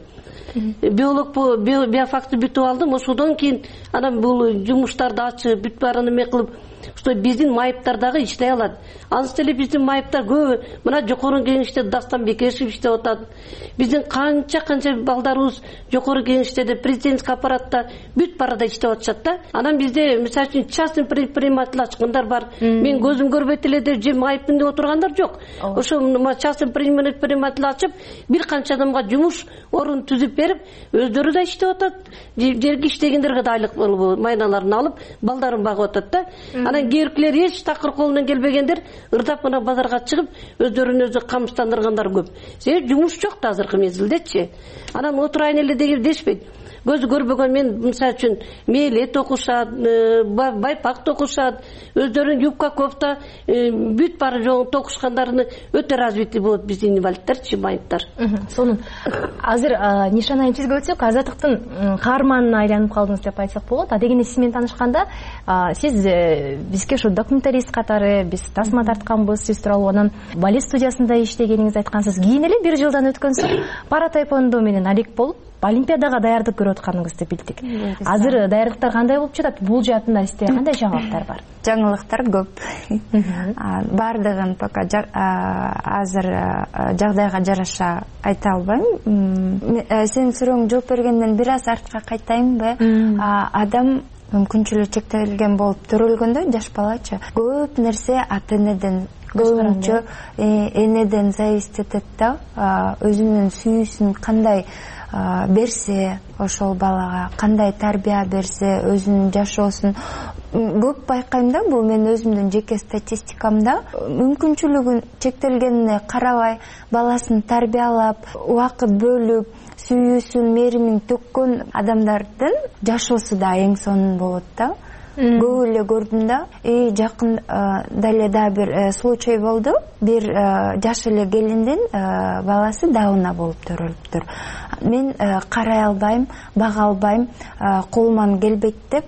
Биолог биофакты бүтүп алдым. Ошодон кийин анан бул жумуштарды ачып, бүт баарын эме кылып, что биздин майыптар дагы иштей алат. Анысы эле биздин майыптар көбү мына жогору кеңеште Дастан Бекешев иштеп атат. Биздин канча канча балдарыбыз жогору кеңештеде, президенттик аппаратта бүт барада иштеп атышат да. Анан бизде мисалы үчүн частный предприниматель ачкандар бар. Мен көзүм көрбөйт эле деп же майыпмын деп отургандар жок. Ошо частный предприниматель ачып, бир канча адамга жумуш орун түзүп берип, өздөрү да иштеп атат. Жерге иштегендерге да айлык майналарын алып, балдарын багып атат да. Анан кээбиркилер эч такыр колунан келбегендер ырдап мына базарга чыгып, өздөрүн өзү камсыздандыргандар көп. Себеби жумуш жок да азыркы мезгилдечи. Анан отурайын эле деген дешпейт. Көзү көрбөгөн мен мисалы үчүн мээлет окушат, байпак токушат, өздөрүн юбка кофта бүт бары жогун токушкандарын өтө развитый болот биздин инвалидтерчи, майыптар. Сонун азыр нишан айымчизге өтсөк, Азаттыктын каарманына айланып калдыңыз деп айтсак болот. А дегенде сиз менен таанышканда сиз бизге ушу документалист катары биз тасма тартканбыз сиз тууралуу, анан балет студиясында иштегениңизди айткансыз. Кийин эле бир жылдан өткөн соң пара тайкондо менен алек болуп Олимпиадага даярдык көрүп атканыңызды билдик. Азыр даярдыктар кандай болуп жатат? Бул жаатында сизде кандай жаңылыктар бар? Жаңылыктар көп. Бардыгын пока азыр жагдайга жараша айта албайм. Сенин сурооңо жооп бергенден бир аз артка кайтайынбы? Адам мүмкүнчүлүгү чектелген болуп төрөлгөндө, жаш балачы, көп нерсе ата энеден, көбүнчө энеден зависит этет да. Өзүнүн сүйүүсүн кандай берсе, ошол балага кандай тарбия берсе, өзүнүн жашоосун көп байкайм да. Бул мен өзүмдүн жеке статистикамда. Мүмкүнчүлүгү чектелгенине карабай баласын тарбиялап, убакыт бөлүп, сүйүүсүн, мээримин төккөн адамдардын жашоосу да эң сонун болот да. Көп эле көрдүм да. И жакын дале да бир случай болду. Бир жаш эле келиндин баласы дауна болуп төрөлүптүр. Мен карай албайм, бага албайм, колуман келбейт деп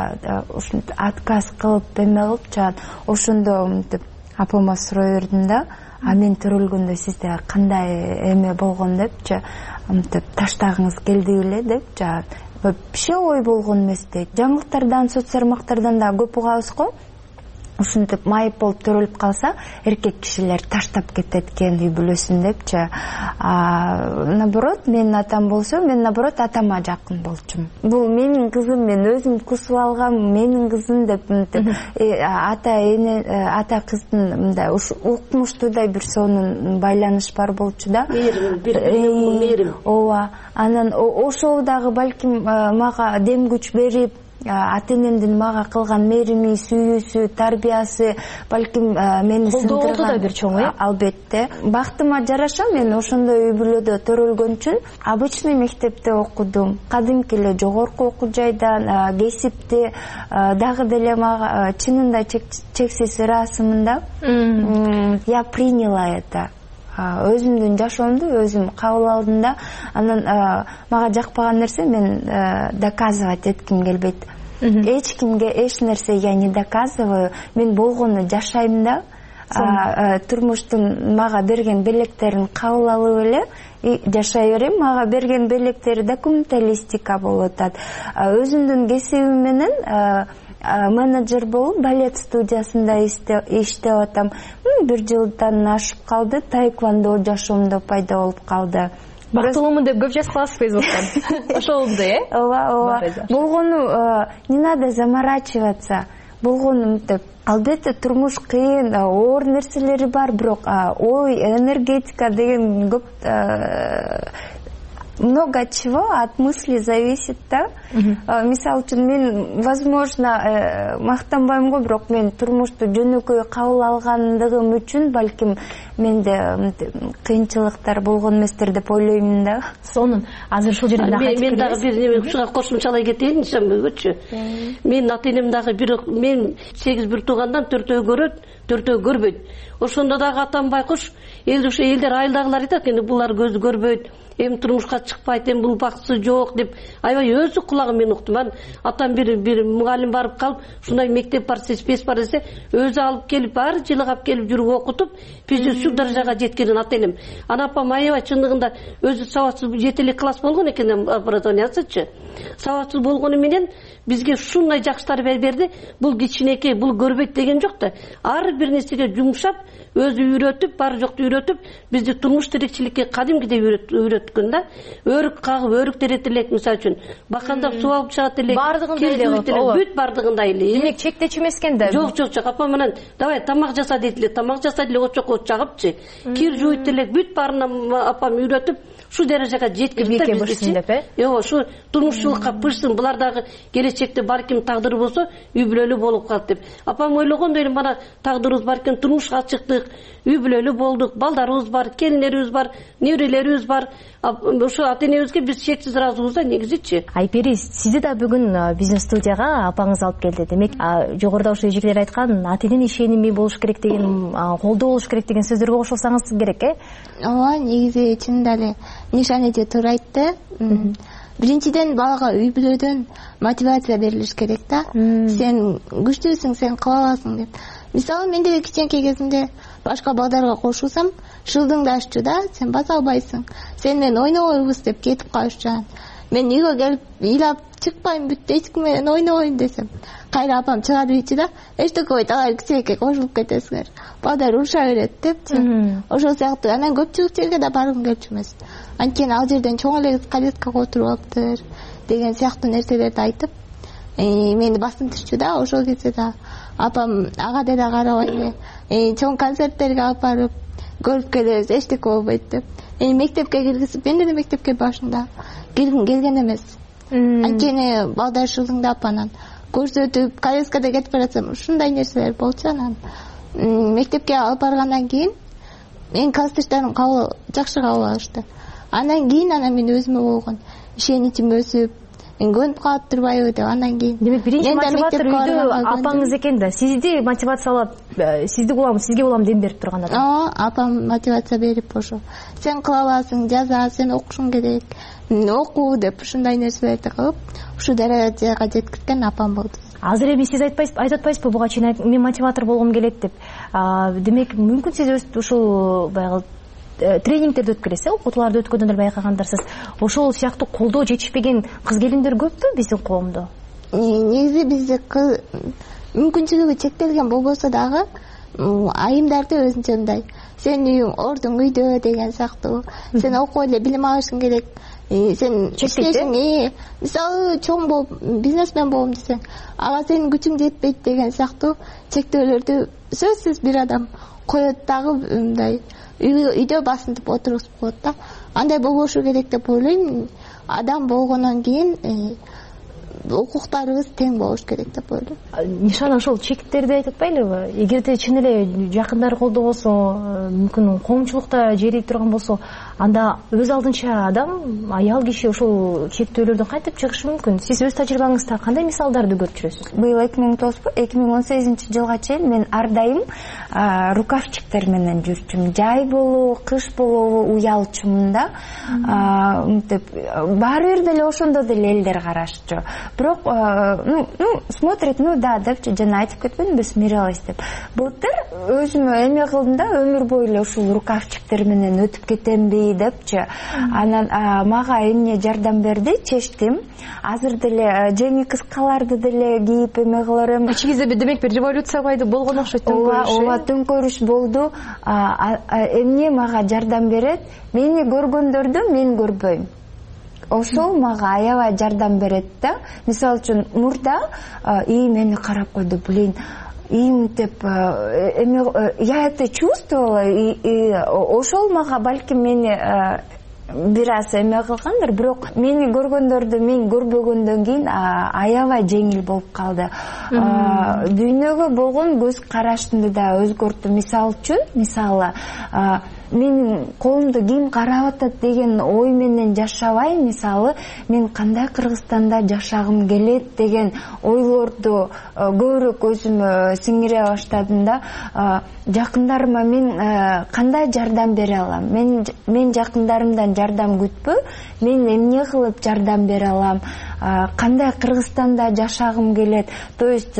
отказ кылып эме кылып жана ошондо мынтип апама сурай бердим да. А мен төрөлгөндө сизде кандай эме болгон депчи, мынтип таштагыңыз келди беле деп жана вообще ой болгон эмес дейт. Жаңылыктардан, соц тармактардан да көп угабыз го. Ушинтип майып болуп төрөлүп калса, эркек кишилер таштап кетет экен үй бүлөсүн депчи. Наоборот, менин атам болсо, мен наоборот атама жакын болчумун. Бул менин кызым, мен өзүм кусуп алгам, менин кызым деп мынтип ата эне, ата кыздын мындай укмуштуудай бир сонун байланыш бар болчу да. Мээрим, ооба. Анан ошол дагы балким мага дем күч берип, ата энемдин мага кылган мээрими, сүйүүсү, тарбиясы балким мени сындырган бир чоң, э? Албетте. Бактыма жараша мен ошондой үй бүлөдө төрөлгөн үчүн обычный мектепте окудум. Кадимки эле жогорку окуу жайдан, кесипти дагы деле мага чынында чексиз ыраазымын да. Я приняла это. Өзүмдүн жашоомду өзүм кабыл алдым да. Анан мага жакпаган нерсе мен доказывать этким келбейт. Эч кимге эч нерсе я не доказываю. Мен болгону жашайм да. турмуштун мага берген белектерин кабыл алып эле жашай берем. Мага берген белектери документалистика болуп атат. Өзүмдүн кесибим менен менеджер болуп балет студиясында иштеп атам. Бир жылдан ашып калды. Таэквондо жашоомдо пайда болуп калды. Бактылуумун деп көп жазып каласыз Фейсбуктан. Ошолду э? Ооба, ооба. Болгону не надо заморачиваться. Болгону мынтип, албетте турмуш кыйын, оор нерселери бар, бирок ой, энергетика деген көп много чего от мысли зависит, да. Мисалы үчүн мен, возможно, мактанбайм го, бирок мен турмушту жөнөкөй кабыл алгандыгым үчүн балким менде кыйынчылыктар болгон эместир деп ойлоймун да. Сонун азыр ушул жерде мен дагы бир неме ушуга кошумчалай кетейин десембүгүчү. Менин ата энем дагы бир мен сегиз бир туугандан төртөө көрөт, төртөө көрбөйт. Ошондо дагы атам байкуш, эл ошо элдер айылдагылар айтат, эми булар көзү көрбөйт, эми турмушка чыкпайт, эми бул баксы жок деп аябай өзү кулагым менен уктум. Анан атам бир бир мугалим барып калып, ушундай мектеп бар, спец бар десе, өзү алып келип, ар жылыгап келип жүрүп окутуп, бизди ушул даражага жеткирген ата энем. Ана апам аябай чындыгында өзү сабатсыз жети эле класс болгон экен образованиясычы. Сабатсыз болгону менен бизге ушундай жакшылар берди. Бул кичинекей, бул көрбөйт деген жок да. Ар бир нерсеге жумшап, өзү үйрөтүп, бар жокту үйрөтүп, бизди турмуш тиричиликке кадимкидей үйрөткөн да. Өрүк кагып, өрүк терет элек, мисалы үчүн, бакандап суу алып чыгат элек, бүт бардыгында эле. Демек чектечү эмес экен да. Жок, жок, жок. Апам менен давай тамак жаса дейт эле, тамак жаса деле очокко чагыпчы. Кир жууйт элек, бүт баарына апам үйрөтүп, шу даражага жеткирди бизди деп, э? Жок, шу турмушчулукка пышсын, булар дагы келечекте балким тагдыры болсо, үй бүлөлүү болуп калат деп. Апам ойлогондой эле мана тагдырыбыз бар экен, турмушка чыктык, үй бүлөлүү болдук, балдарыбыз бар, келиндерибиз бар, неберелерибиз бар. Ошо ата энебизге биз чексиз ыраазыбыз да негизичи. Айпери, сизди да бүгүн биздин студияга апаңыз алып келди. Демек, жогоруда ошо эжекелер айткан ата эненин ишеними болуш керек деген, колдоо болуш керек деген сөздөргө кошулсаңыз керек, э? Ооба, негизи чынында эле Нишан эже туура айтты. Биринчиден балага үй бүлөдөн мотивация берилиш керек да. Сен күчтүүсүң, сен кыла аласың деп. Мисалы, мен деле кичинекей кезимде башка балдарга кошулсам, шылдыңдашчу да, сен баса албайсың. Сен менен ойнобойбуз деп кетип калышчу. Мен үйгө келип, ыйлап чыкпайм, бүт эч ким менен ойнобойм десем, кайра апам чыга дейчи да, эчтеке ойт, алар кичинекей кошулуп кетесиңер. Балдар уруша берет депчи. Ошол сыяктуу анан көпчүлүк жерге да баргым келчү эмес. Анткени ал жерден чоң эле калеткага отуруп алыптыр деген сыяктуу нерселерди айтып, мени басынтырчу да. Ошол кезде да апам ага деле карабай эле чоң концерттерге алып барып көрүп келебиз, эчтеке болбойт деп. Эми мектепке киргизип, мен деле мектепке башында киргим келген эмес. Анткени балдар шылдыңдап анан көрсөтүп, коляскада кетип баратсам, ушундай нерселер болчу. Анан мектепке алып баргандан кийин менин классташтарым кабыл жакшы кабыл алышты. Андан кийин анан мен өзүмө болгон ишеничим өсүп, мен көнүп калып турбайбы деп. Андан кийин демек биринчи мотиватор үйдө апаңыз экен да. Сизди мотивациялап, сизди улам, сизге улам дем берип турган адам. Ооба, апам мотивация берип ошо. Сен кыла аласың, жаза, сен окушуң керек, оку деп ушундай нерселерди кылып, ушу даражага жеткирген апам болду. Азыр эми сиз айтпайсыз, айтып атпайсызбы буга чейин мен мотиватор болгум келет деп. Демек мүмкүн сиз ушул баягы тренингтерди өткөрөсүз, окутууларды өткөндөн эле байкагандарсыз. Ошол сыяктуу колдоо жетишпеген кыз келиндер көппү биздин коомдо? Негизи бизде мүмкүнчүлүгү чектелген болбосо дагы айымдарды өзүнчө мындай, сен үйүң ордуң үйдө деген сыяктуу, сен окуп эле билим алышың керек, сен иштешиң, мисалы чоң болуп бизнесмен болом десең, ага сенин күчүң жетпейт деген сыяктуу чектөөлөрдү сөзсүз бир адам коет дагы, мындай үйдө басынтып отургузуп коет да. Андай болбошу керек деп ойлойм. Адам болгондон кийин укуктарыбыз тең болуш керек деп ойлойм. Нишан ошол чектерди айтып атпайлыбы? Эгерде чын эле жакындары колдоо болсо, мүмкүн коомчулукта жери турган болсо, анда өз алдынча адам, аял киши ошол чектөөлөрдөн кантип чыгышы мүмкүн? Сиз өз тажрыйбаңызда кандай мисалдарды көрүп жүрөсүз? Быйыл эки миң он сегизинчи жылга чейин мен ар дайым рукавчиктер менен жүрчүм. Жай болобу, кыш болобу уялчумун да. Мынтип баары бир деле ошондо деле элдер карашчу. Бирок ну, ну смотрит, ну да депчи, жана айтып кетпедимби, смирилась деп. Былтыр өзүмө эме кылдым да, өмүр бою эле ушул рукавчиктер менен өтүп кетемби депчи. Анан мага эмне жардам берди, чечтим. Азыр деле жеңи кыскаларды деле кийип эме кылар эми. Ичиңизде демек бир революция болгон окшойт, төңкөрүш. Ооба, төңкөрүш болду. Эмне мага жардам берет? Мени көргөндөрдү мен көрбөйм. Ошол мага аябай жардам берет да. Мисалы үчүн мурда и мени карап койду, блин, им деп эме я это чувствовала, и ошол мага балким мени бир аз эме кылгандыр, бирок мени көргөндөрдү мен көрбөгөндөн кийин аябай жеңил болуп калды. Дүйнөгө болгон көз карашымды да өзгөрттү. Мисалы үчүн, мисалы менин колумду ким карап атат деген ой менен жашабай, мисалы мен кандай Кыргызстанда жашагым келет деген ойлорду көбүрөөк өзүмө сиңире баштадым да. Жакындарыма мен кандай жардам бере алам? Мен мен жакындарымдан жардам күтпөй, мен эмне кылып жардам бере алам? Кандай Кыргызстанда жашагым келет? То есть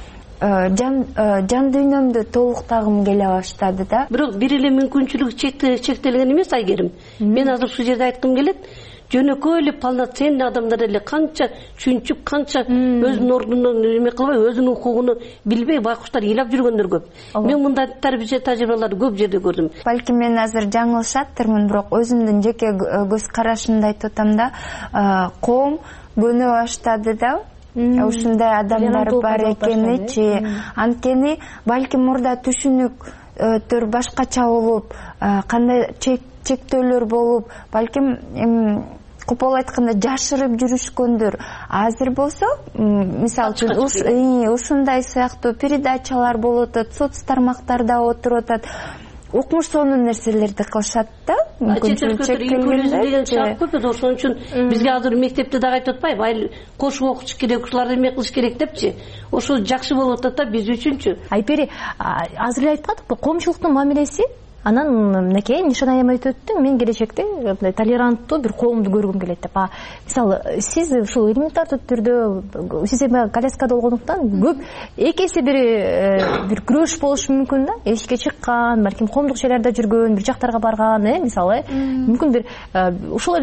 жан жан дүйнөмдү толуктагым келе баштады да. Бирок бир эле мүмкүнчүлүк чектелген эмес, Айгерим. Мен азыр ушул жерде айткым келет. Жөнөкөй эле полноценный адамдар эле канча чүнчүп, канча өзүнүн ордунун эме кылбай, өзүнүн укугуну билбей байкуштар ыйлап жүргөндөр көп. Мен мындай тарбия тажрыйбаларды көп жерде көрдүм. Балким мен азыр жаңылышаттырмын, бирок өзүмдүн жеке көз карашымды айтып атам да, коом көнө баштады да. Ушундай адамдар бар экеничи. Анткени балким мурда түшүнүктөр башкача болуп, кандай чектөөлөр болуп, балким купол айтканда жашырып жүрүшкөндүр. Азыр болсо, мисалы үчүн ушундай сыяктуу передачалар болуп атат, соц тармактарда отуруп атат. Укмуш сонун нерселерди кылышат да. Мүмкүнчүлүк деген шарт көп, ошон үчүн бизге азыр мектепте дагы айтып атпайбы, кошуп окутуш керек, ушуларды эме кылыш керек депчи. Ошол жакшы болуп атат да биз үчүнчү. Айпери, азыр эле айткандыкпы, коомчулуктун мамилеси анан мынакей нишан аябай өттүм, мен келечекте толеранттуу бир коомду көргүм келет деп. Мисалы, сиз ушул элементардуу түрдө, сиз эми коляскада болгондуктан көп эки эсе бир бир күрөш болушу мүмкүн да. Эшикке чыккан, балким коомдук жерлерде жүргөн, бир жактарга барган, э, мисалы, мүмкүн бир ушул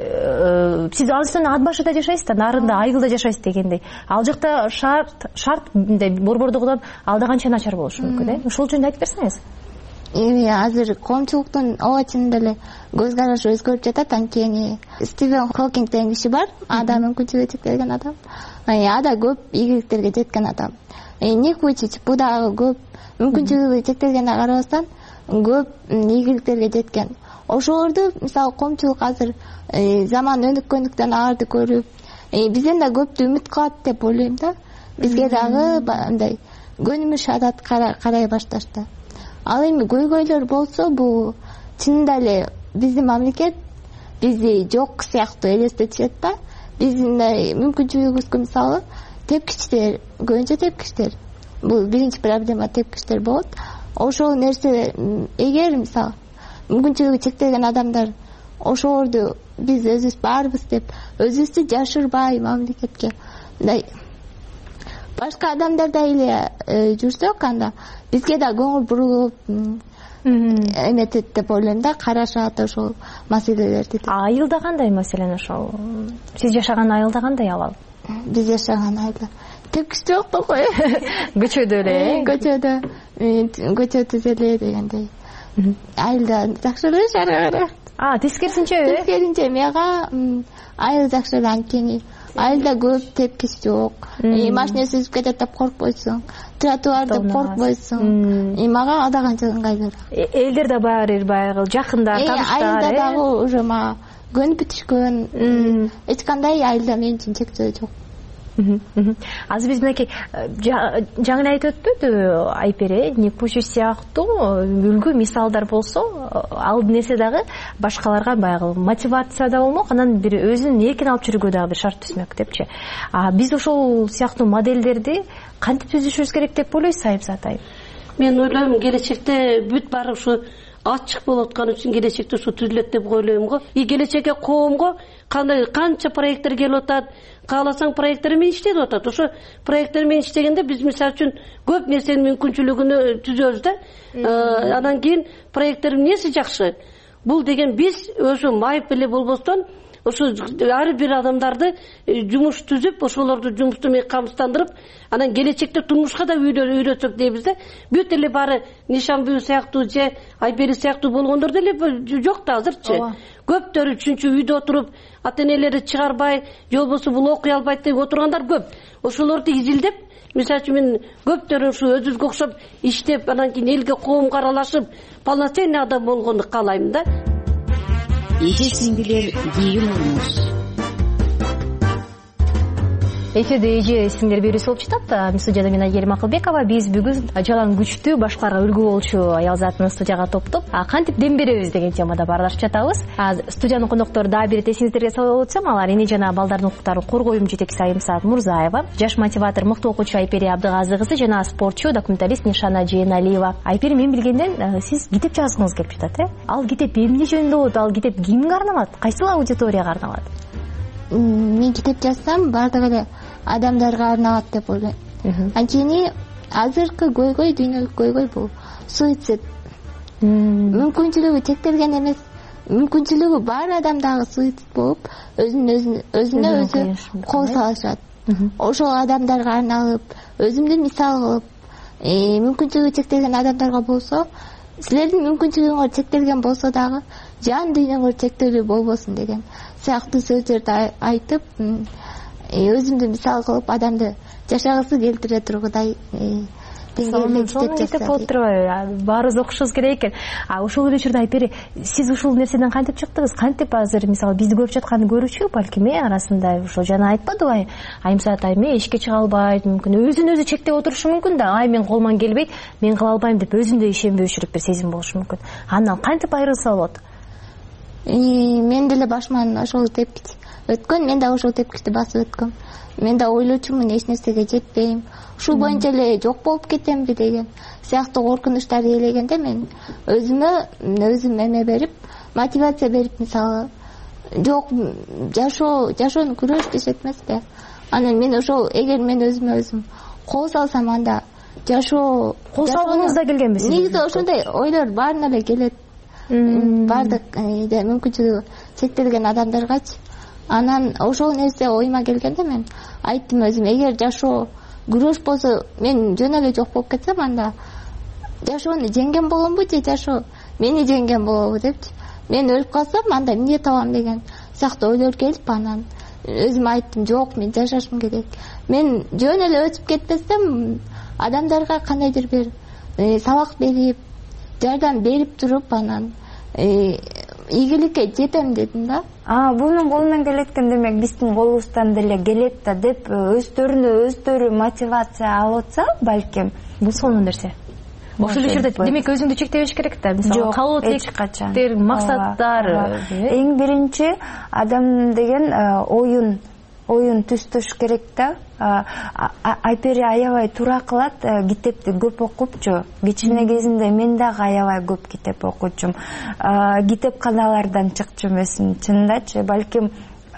эле сиз алыстан ат башыда жашайсыз да, нарында, айгылда жашайсыз дегендей. Ал жакта шарт, шарт мындай борбордугудан алда канча начар болушу мүмкүн, э? Ушул жөнүндө айтып берсеңиз. Эми азыр коомчулуктун ооба чынында эле көз карашы өзгөрүп жатат. Анткени Стивен Хокинг деген киши бар, ада мүмкүнчүлүгү чектелген адам. Ада көп ийгиликтерге жеткен адам. Ник Вуйчич бу дагы көп мүмкүнчүлүгү чектелгенине карабастан көп ийгиликтерге жеткен. Ошолорду мисалы коомчулук азыр заман өнүккөндүктөн аларды көрүп, бизден да көптү үмүт кылат деп ойлойм да. Бизге дагы мындай көнүмүш адат карай башташты. Ал эми көйгөйлөр болсо, бул чынында эле биздин мамлекет бизди жок сыяктуу элестетишет да. Биздин мүмкүнчүлүгүбүзгө мисалы тепкичтер, көбүнчө тепкичтер. Бул биринчи проблема, тепкичтер болот. Ошол нерсе эгер мисалы мүмкүнчүлүгү чектелген адамдар ошолорду биз өзүбүз барбыз деп өзүбүздү жашырбай мамлекетке мындай башка адамдардай эле жүрсөк, анда бизге да көңүл бурулуп эметет деп ойлойм да, карашат ошол маселелерди. Айылда кандай маселен ошол? Сиз жашаган айылда кандай абал? Биз жашаган айылда тепкич жок болбой. Көчөдө эле, көчөдө, көчө түзөлө дегендей. Айылда жакшы эле шаарга караганда. А, тескерисинче? Тескерисинче мага айыл жакшы эле, анткени айылда көп тепкич жок. Машина сүзүп кетет деп коркпойсуң, тротуар деп коркпойсуң. Мага ада канча ыңгайлуураак. Элдер да баары баягы жакындар, табыштар. Айылда дагы уже мага көнүп бүтүшкөн. Эч кандай айылда мен үчүн чектөө жок. азыр биз мынакей жаңы эле айтып өтпөдү Айпери, Никпуш сыяктуу үлгү мисалдар болсо алдын эсе дагы башкаларга баягы мотивация да болмок, анан бир өзүнүн эркин алып жүрүүгө дагы бир шарт түзмөк депчи. А биз ошол сыяктуу модельдерди кантип түзүшүбүз керек деп ойлойсуз Айымса атайым? Мен ойлойм, келечекте бүт баары ушу ачык болуп аткан үчүн келечекте ушу түзүлөт деп ойлойм го. И келечекке коомго кандай канча проекттер келип атат, кааласаң проекттер менен иштеп атат. Ошо проекттер менен иштегенде биз мисалы үчүн көп нерсенин мүмкүнчүлүгүнө түзөбүз да. Анан кийин проекттердин эмнеси жакшы? Бул деген биз өзү майып эле болбостон ошо ар бир адамдарды жумуш түзүп, ошолорду жумушту менен камсыздандырып, анан келечекте турмушка да үйрөтсөк дейбиз да. Бүт эле баары Нишанбү сыяктуу же Айпери сыяктуу болгондор деле жок да азырчы. Көптөрү үчүнчү үйдө отуруп, ата-энелери чыгарбай, же болбосо бул окуй албайт деп отургандар көп. Ошолорду изилдеп, мисалы үчүн мен көптөрү ушу өзүбүзгө окшоп иштеп, анан кийин элге, коомго аралашып, полноценный адам болгонду каалайм да. Эже сиңдилер кийин болуңуз. Эфирде эже сиңдер берүүсү болуп жатат. Студияда мен Айгерим Акылбекова. Биз бүгүн жалаң күчтүү, башкаларга үлгү болчу аял затын студияга топтоп, кантип дем беребиз деген темада баарлашып жатабыз. Студиянын кондоктору дагы бир эсиңиздерге салып өтсөм, алар эне жана балдардын укуктарын коргоо уюму жетекчиси Айымса Мурзаева, жаш мотиватор, мыктуу окуучу Айпери Абдыгазы кызы жана спортчу, документалист Нишана Жээналиева. Айпери, мен билгенден сиз китеп жазгыңыз келип жатат, э? Ал китеп эмне жөнүндө болот? Ал китеп кимге арналат? Кайсыл аудиторияга арналат? Мен китеп жазсам, баардык эле адамдарга арналат деп ойлойм. Анткени азыркы көйгөй, дүйнөлүк көйгөй бул суицид. Мүмкүнчүлүгү чектелген эмес, мүмкүнчүлүгү бар адамдагы суицид болуп, өзүнө өзүнө өзү кол салышат. Ошол адамдарга арналып, өзүмдү мисал кылып, мүмкүнчүлүгү чектелген адамдарга болсо, силердин мүмкүнчүлүгүңөр чектелген болсо дагы жан дүйнөңөр чектелүү болбосун деген сыяктуу сөздөрдү айтып, өзүмдү мисал кылып, адамды жашагысы келтире тургудай деңгээлде китеп жазсам болот турбайбы? Баарыбыз окушубуз керек экен. А ошол эле учурда Айпери, сиз ушул нерседен кантип чыктыңыз? Кантип азыр мисалы бизди көрүп жатканды көрүүчү балким э арасында ошол жана айтпадыбы Айымса атайым э ишке чыга албайт, мүмкүн өзүн өзү чектеп отурушу мүмкүн да. Ай, мен колуман келбейт, мен кыла албайм деп өзүндө ишенбөөчүлүк бир сезим болушу мүмкүн. Андан кантип айрылса болот? Мен деле башыман ошол тепкич өткөн, мен да ошол тепкичти басып өткөм. Мен да ойлочумун, эч нерсеге жетпейм, ушул боюнча эле жок болуп кетемби деген сыяктуу коркунучтар ээлегенде мен өзүмө өзүм эме берип, мотивация берип, мисалы, жок, жашоо, жашоону күрөш дешет эмеспи? Анан мен ошол, эгер мен өзүмө өзүм кол салсам, анда жашоо, кол салгыңыз да келгенби сиз? Негизи ошондой ойлор баарына эле келет. Бардык мүмкүнчүлүгү чектелген адамдаргачы. Анан ошол нерсе оюма келгенде мен айттым өзүм, эгер жашоо күрөш болсо, мен жөн эле жок болуп кетсем, анда жашоону жеңген боломбу же жашоо мени жеңген болобу депчи. Мен өлүп калсам, анда эмне табам деген сыяктуу ойлор келип, анан өзүм айттым, жок, мен жашашым керек. Мен жөн эле өтүп кетпестем, адамдарга кандайдыр бир сабак берип, жардам берип туруп, анан ийгиликке жетем дедим да. А, бунун колунан келет экен, демек биздин колубуздан деле келет да деп өздөрүнө өздөрү мотивация алып атса, балким бул сонун нерсе. Ошол учурда демек өзүңдү чектебеш керек да. Мисалы, калоо тилектер, максаттар. Эң биринчи адам деген оюн оюн түзүш керек да. Айпери аябай туура кылат, китепти көп окупчу. Кичине кезинде мен дагы аябай көп китеп окучумун. Китепканалардан чыкчу эмесмин, чындачы, балким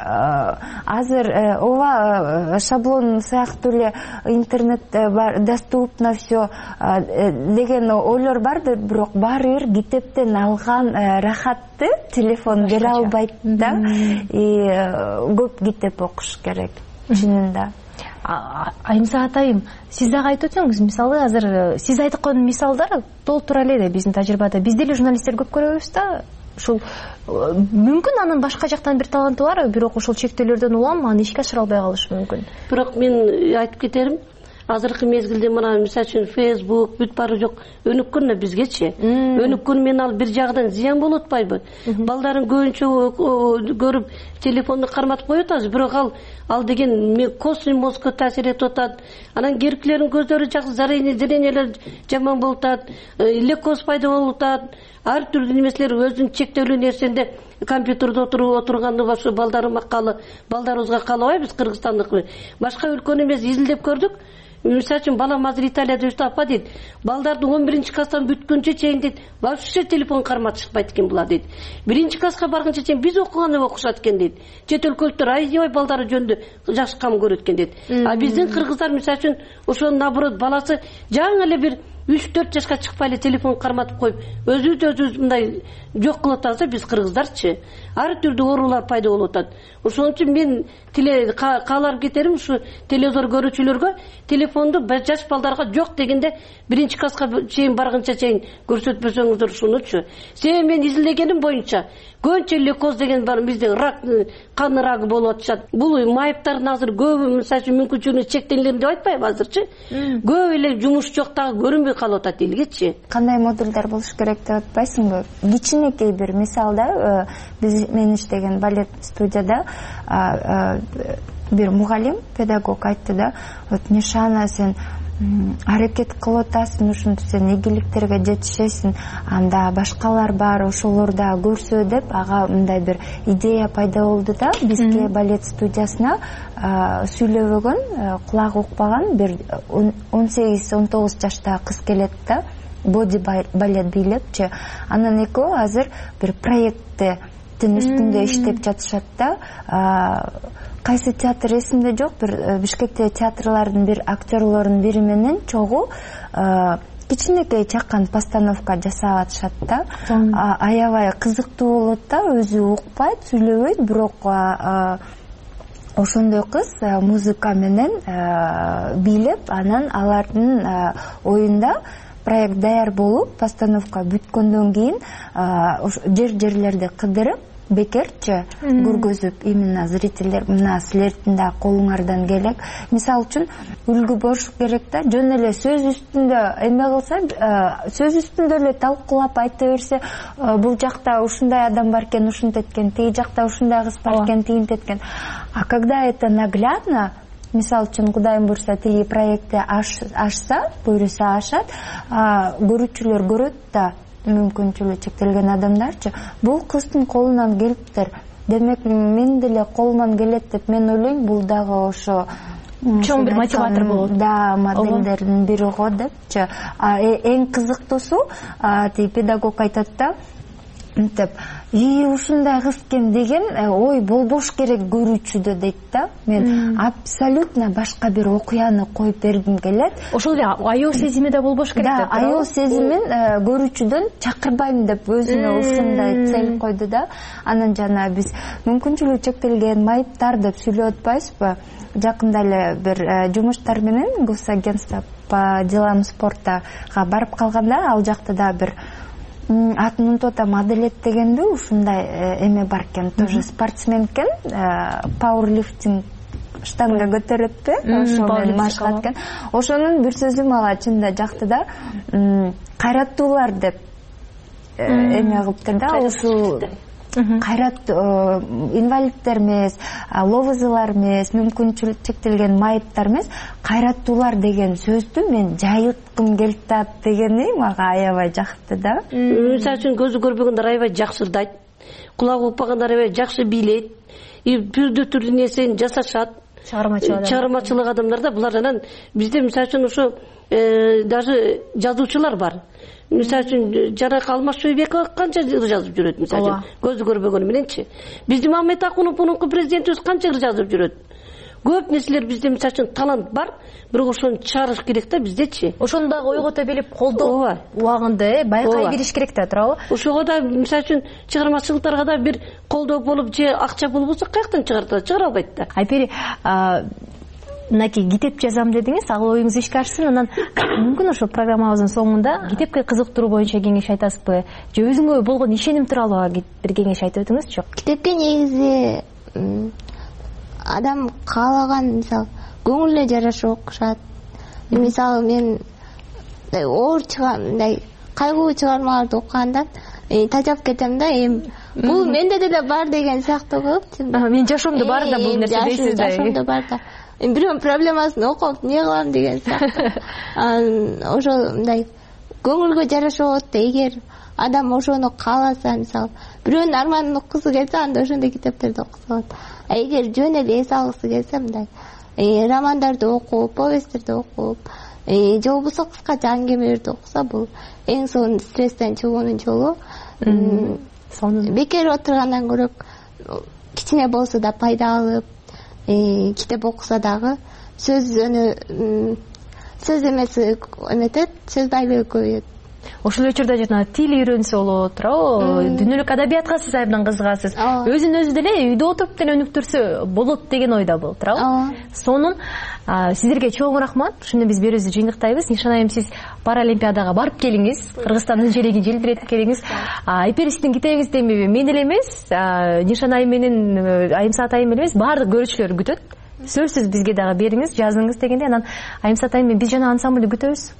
азыр ооба шаблон сыяктуу эле интернет доступно все деген ойлор барды, бирок баары бир китептен алган рахатты телефон бере албайт да. И көп китеп окуш керек чынында. Айымса атайым, сиз дагы айтып өтсөңүз, мисалы азыр сиз айткан мисалдар толтура эле биздин тажрыйбада. Биз деле журналисттер көп көрөбүз да. Ушул мүмкүн анын башка жактан бир таланты бар, бирок ошол чектөөлөрдөн улам аны ишке ашыра албай калышы мүмкүн. Бирок мен айтып кетерим, азыркы мезгилде мына мисалы үчүн Facebook бүт баары жок өнүккөн бизгечи. Өнүккөн менен ал бир жагдан зыян болуп атпайбы? Балдарын көбүнчө көрүп телефонду карматып коюп атабыз, бирок ал ал деген костный мозгко таасир этип атат. Анан керкилердин көздөрү жакшы зрениелер жаман болуп атат, лейкоз пайда болуп атат. Ар түрдүү немеселер өзүнүн чектелүү нерсенде компьютерде отуруп отурганды ошо балдарыма калы, балдарыбызга каалабайбыз Кыргызстандык. Башка өлкөнү эмес изилдеп көрдүк. Мисалы үчүн балам азыр Италияда өстүп апа дейт. Балдарды он биринчи класстан бүткөнчө чейин дейт, вообще телефон карматышпайт экен булар дейт. биринчи класска баргынча чейин биз окуганда окушат экен дейт. Чет өлкөлүктөр айдебай балдары жөнүндө жакшы кам көрөт экен дейт. А биздин кыргыздар мисалы үчүн ошо наоборот баласы жаңы эле бир үч төрт жашка чыкпай эле телефон карматып коюп, өзүбүз өзүбүз мындай жок кылып атабыз. Биз кыргыздарчы ар түрдүү оорулар пайда болуп атат. Ошон үчүн мен тиле каалап кетерим ушу телевизор көрүүчүлөргө телефонду жаш балдарга жок дегенде биринчи класска чейин баргынча чейин көрсөтпөсөңүздөр ушунучу. Себеби мен изилдегеним боюнча көбүнчө лейкоз деген бар, бизде рак, кан рагы болуп атышат. Бул майыптардын азыр көбү мисалы үчүн мүмкүнчүлүгү чектелген деп айтпайбы азырчы? Көп эле жумуш жок дагы көрүнбөй калып атат элгечи. Кандай модульдар болуш керек деп атпайсыңбы? Кичинекей бир мисалда биз мен иштеген балет студияда бир мугалим, педагог айтты да, вот Мишана, сен аракет кылып атасың, ушинтип сен ийгиликтерге жетишесиң, анда башкалар бар, ошолор да көрсө деп, ага мындай бир идея пайда болду да, бизге балет студиясына сүйлөбөгөн, кулагы укпаган бир он сегиз он тогуз жаштагы кыз келет да, боди балет бийлепчи. Анан экөө азыр бир проекттин үстүндө иштеп жатышат да. Кайсы театр эсимде жок, бир Бишкекте театрлардын бир актерлорунун бири менен чогуу кичинекей чакан постановка жасап атышат да. Аябай кызыктуу болот да, өзү укпайт, сүйлөбөйт, бирок ошондой кыз музыка менен бийлеп, анан алардын оюнда проект даяр болуп, постановка бүткөндөн кийин жер-жерлерди кыдырып, бекерчи көргөзүп, именно зрительдер мына силердин да колуңардан келек. Мисалы үчүн үлгү болуш керек да, жөн эле сөз үстүндө эме кылса, сөз үстүндө эле талкуулап айта берсе, бул жакта ушундай адам бар экен, ушинтет экен, тиги жакта ушундай кыз бар экен, тигинтет экен. А когда это наглядно, мисалы үчүн Кудайым буйруса тиги проектти ашса, буйруса ашат, көрүүчүлөр көрөт да, мүмкүнчүлүгү чектелген адамдарчы, бул кыздын колунан келиптир. Демек, мен деле колуман келет деп мен ойлойм, бул дагы ошо чоң бир мотиватор болот. Да, моделдердин бири го депчи. Эң кызыктуусу, тиги педагог айтат да, мынтип, и ушундай кыз экен деген ой болбош керек көрүүчүдө дейт да. Мен абсолютно башка бир окуяны коюп бергим келет. Ошол эле аял сезими да болбош керек деп. Да, аял сезимин көрүүчүдөн чакырбайм деп өзүнө ушундай цель койду да. Анан жана биз мүмкүнчүлүгү чектелген майыптар деп сүйлөп атпайбызбы? Жакында эле бир жумуштар менен госагентство по делам спортага барып калганда, ал жакта да бир атын унутуп атам, Аделет дегенди ушундай эме бар экен, тоже спортсмен экен, пауэрлифтинг штанга көтөрөтпү, ошо менен машыгат экен. Ошонун бир сөзү мага чында жакты да, кайраттуулар деп эме кылыптыр да, ушул кайрат инвалидтер эмес, ловызылар эмес, мүмкүнчүлүгү чектелген майыптар эмес, кайраттуулар деген сөздү мен жайыткым келип дегени мага аябай жакты да. Мисалы үчүн көзү көрбөгөндөр аябай жакшы ырдайт, кулагы укпагандар аябай жакшы бийлейт, түрдүү түрдүү нерсени жасашат. Чыгармачылык адамдар да булар. Анан бизде мисалы үчүн ошо даже жазуучулар бар. Мисалы үчүн Жарак Алмаз Шойбекова канча ыр жазып жүрөт, мисалы үчүн көзү көрбөгөнү мененчи. Биздин Мамет Акунов мурунку президентибиз канча ыр жазып жүрөт. Көп нерселер бизде мисалы үчүн талант бар, бирок ошону чыгарыш керек да биздечи. Ошону дагы ойгото билип, колдоо убагында байкай бериш керек да, туурабы? Ошого да мисалы үчүн чыгармачылыктарга да бир колдоо болуп, же акча болбосо каяктан чыгартат? Чыгара албайт да. Айпери, мынакей китеп жазам дедиңиз, ал оюңуз ишке ашсын. Анан мүмкүн ошо программабыздын соңунда китепке кызыктыруу боюнча кеңеш айтасызбы? Же өзүңө болгон ишеним тууралуу бир кеңеш айтып өтүңүзчү? Китепке негизи адам каалаган, мисалы, көңүлүнө жараша окушат. мисалы мен оор мындай кайгуу чыгармаларды окугандан тажап кетем да. Эми бул менде деле бар деген сыяктуу болуп. Менин жашоомдо бар да бул нерсе дейсиз да. Жашоомдо бар да. Бирөөнүн проблемасын окуп эмне кылам деген сыяктуу. Ошол мындай көңүлгө жараша болот да. Эгер адам ошону кааласа, мисалы бирөөнүн арманын окугусу келсе, анда ошондой китептерди окуса болот. А эгер жөн эле эс алгысы келсе, мындай романдарды окуп, повесттерди окуп, же болбосо кыскача аңгемелерди окуса, бул эң сонун стресстен чыгуунун жолу. Бекер отургандан көрө кичине болсо да пайда алып, китеп окуса дагы сөз өнө сөз эмеси эметет, сөз айлыгы көбөйөт. Ошол учурда жана тил үйрөнсө болот, туурабы? Дүйнөлүк адабиятка сиз абдан кызыгасыз. Өзүн өзү деле үйдө отуруп деле өнүктүрсө болот деген ойда болот, туурабы? Сонун сиздерге чоң рахмат. Ушуну биз берүүбүздү жыйынтыктайбыз. Нишан айым, сиз Паралимпиадага барып келиңиз, Кыргызстандын желегин желбиретип келиңиз. Эпир сиздин китебиңизди эми мен эле эмес, Нишан айым менен Айымсаат айым эле эмес, баардык көрүүчүлөр күтөт. Сөзсүз бизге дагы бериңиз, жазыңыз дегенде, анан Айымсаат айым менен биз жана ансамблды күтөбүз.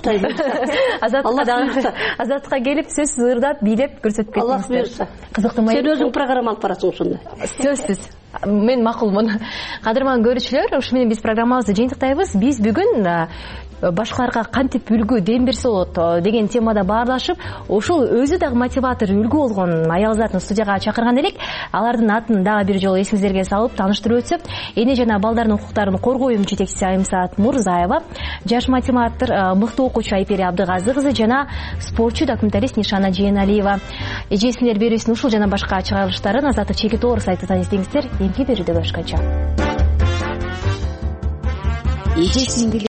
Азаттыкка келип сөз ырдап, бийлеп көрсөтүп кетиңиз. Аллах буйрса. Кызыктырмай. Сен өзүң программа алып барасың ошондо. Сөзсүз. Мен макулмун. Кадырман көрүүчүлөр, ушу менен биз программабызды жыйынтыктайбыз. Биз бүгүн башкаларга кантип үлгү дем берсе болот деген темада баарлашып, ошол өзү дагы мотиватор, үлгү болгон аял затын студияга чакырган элек. Алардын атын дагы бир жолу эсиңиздерге салып тааныштырып өтсөк, эне жана балдардын укуктарын коргоо уюму жетекчиси Айымсаат Мурзаева, жаш математик, мыкты окуучу Айпери Абдыгазы кызы жана спортчу документалист Нишана Жээналиева. Эжесиңер берүүсүн ушул жана башка чыгарылыштарын Азаттык Чекитоор сайтынан издеңиздер. Эмки берүүдө көрүшкөнчө.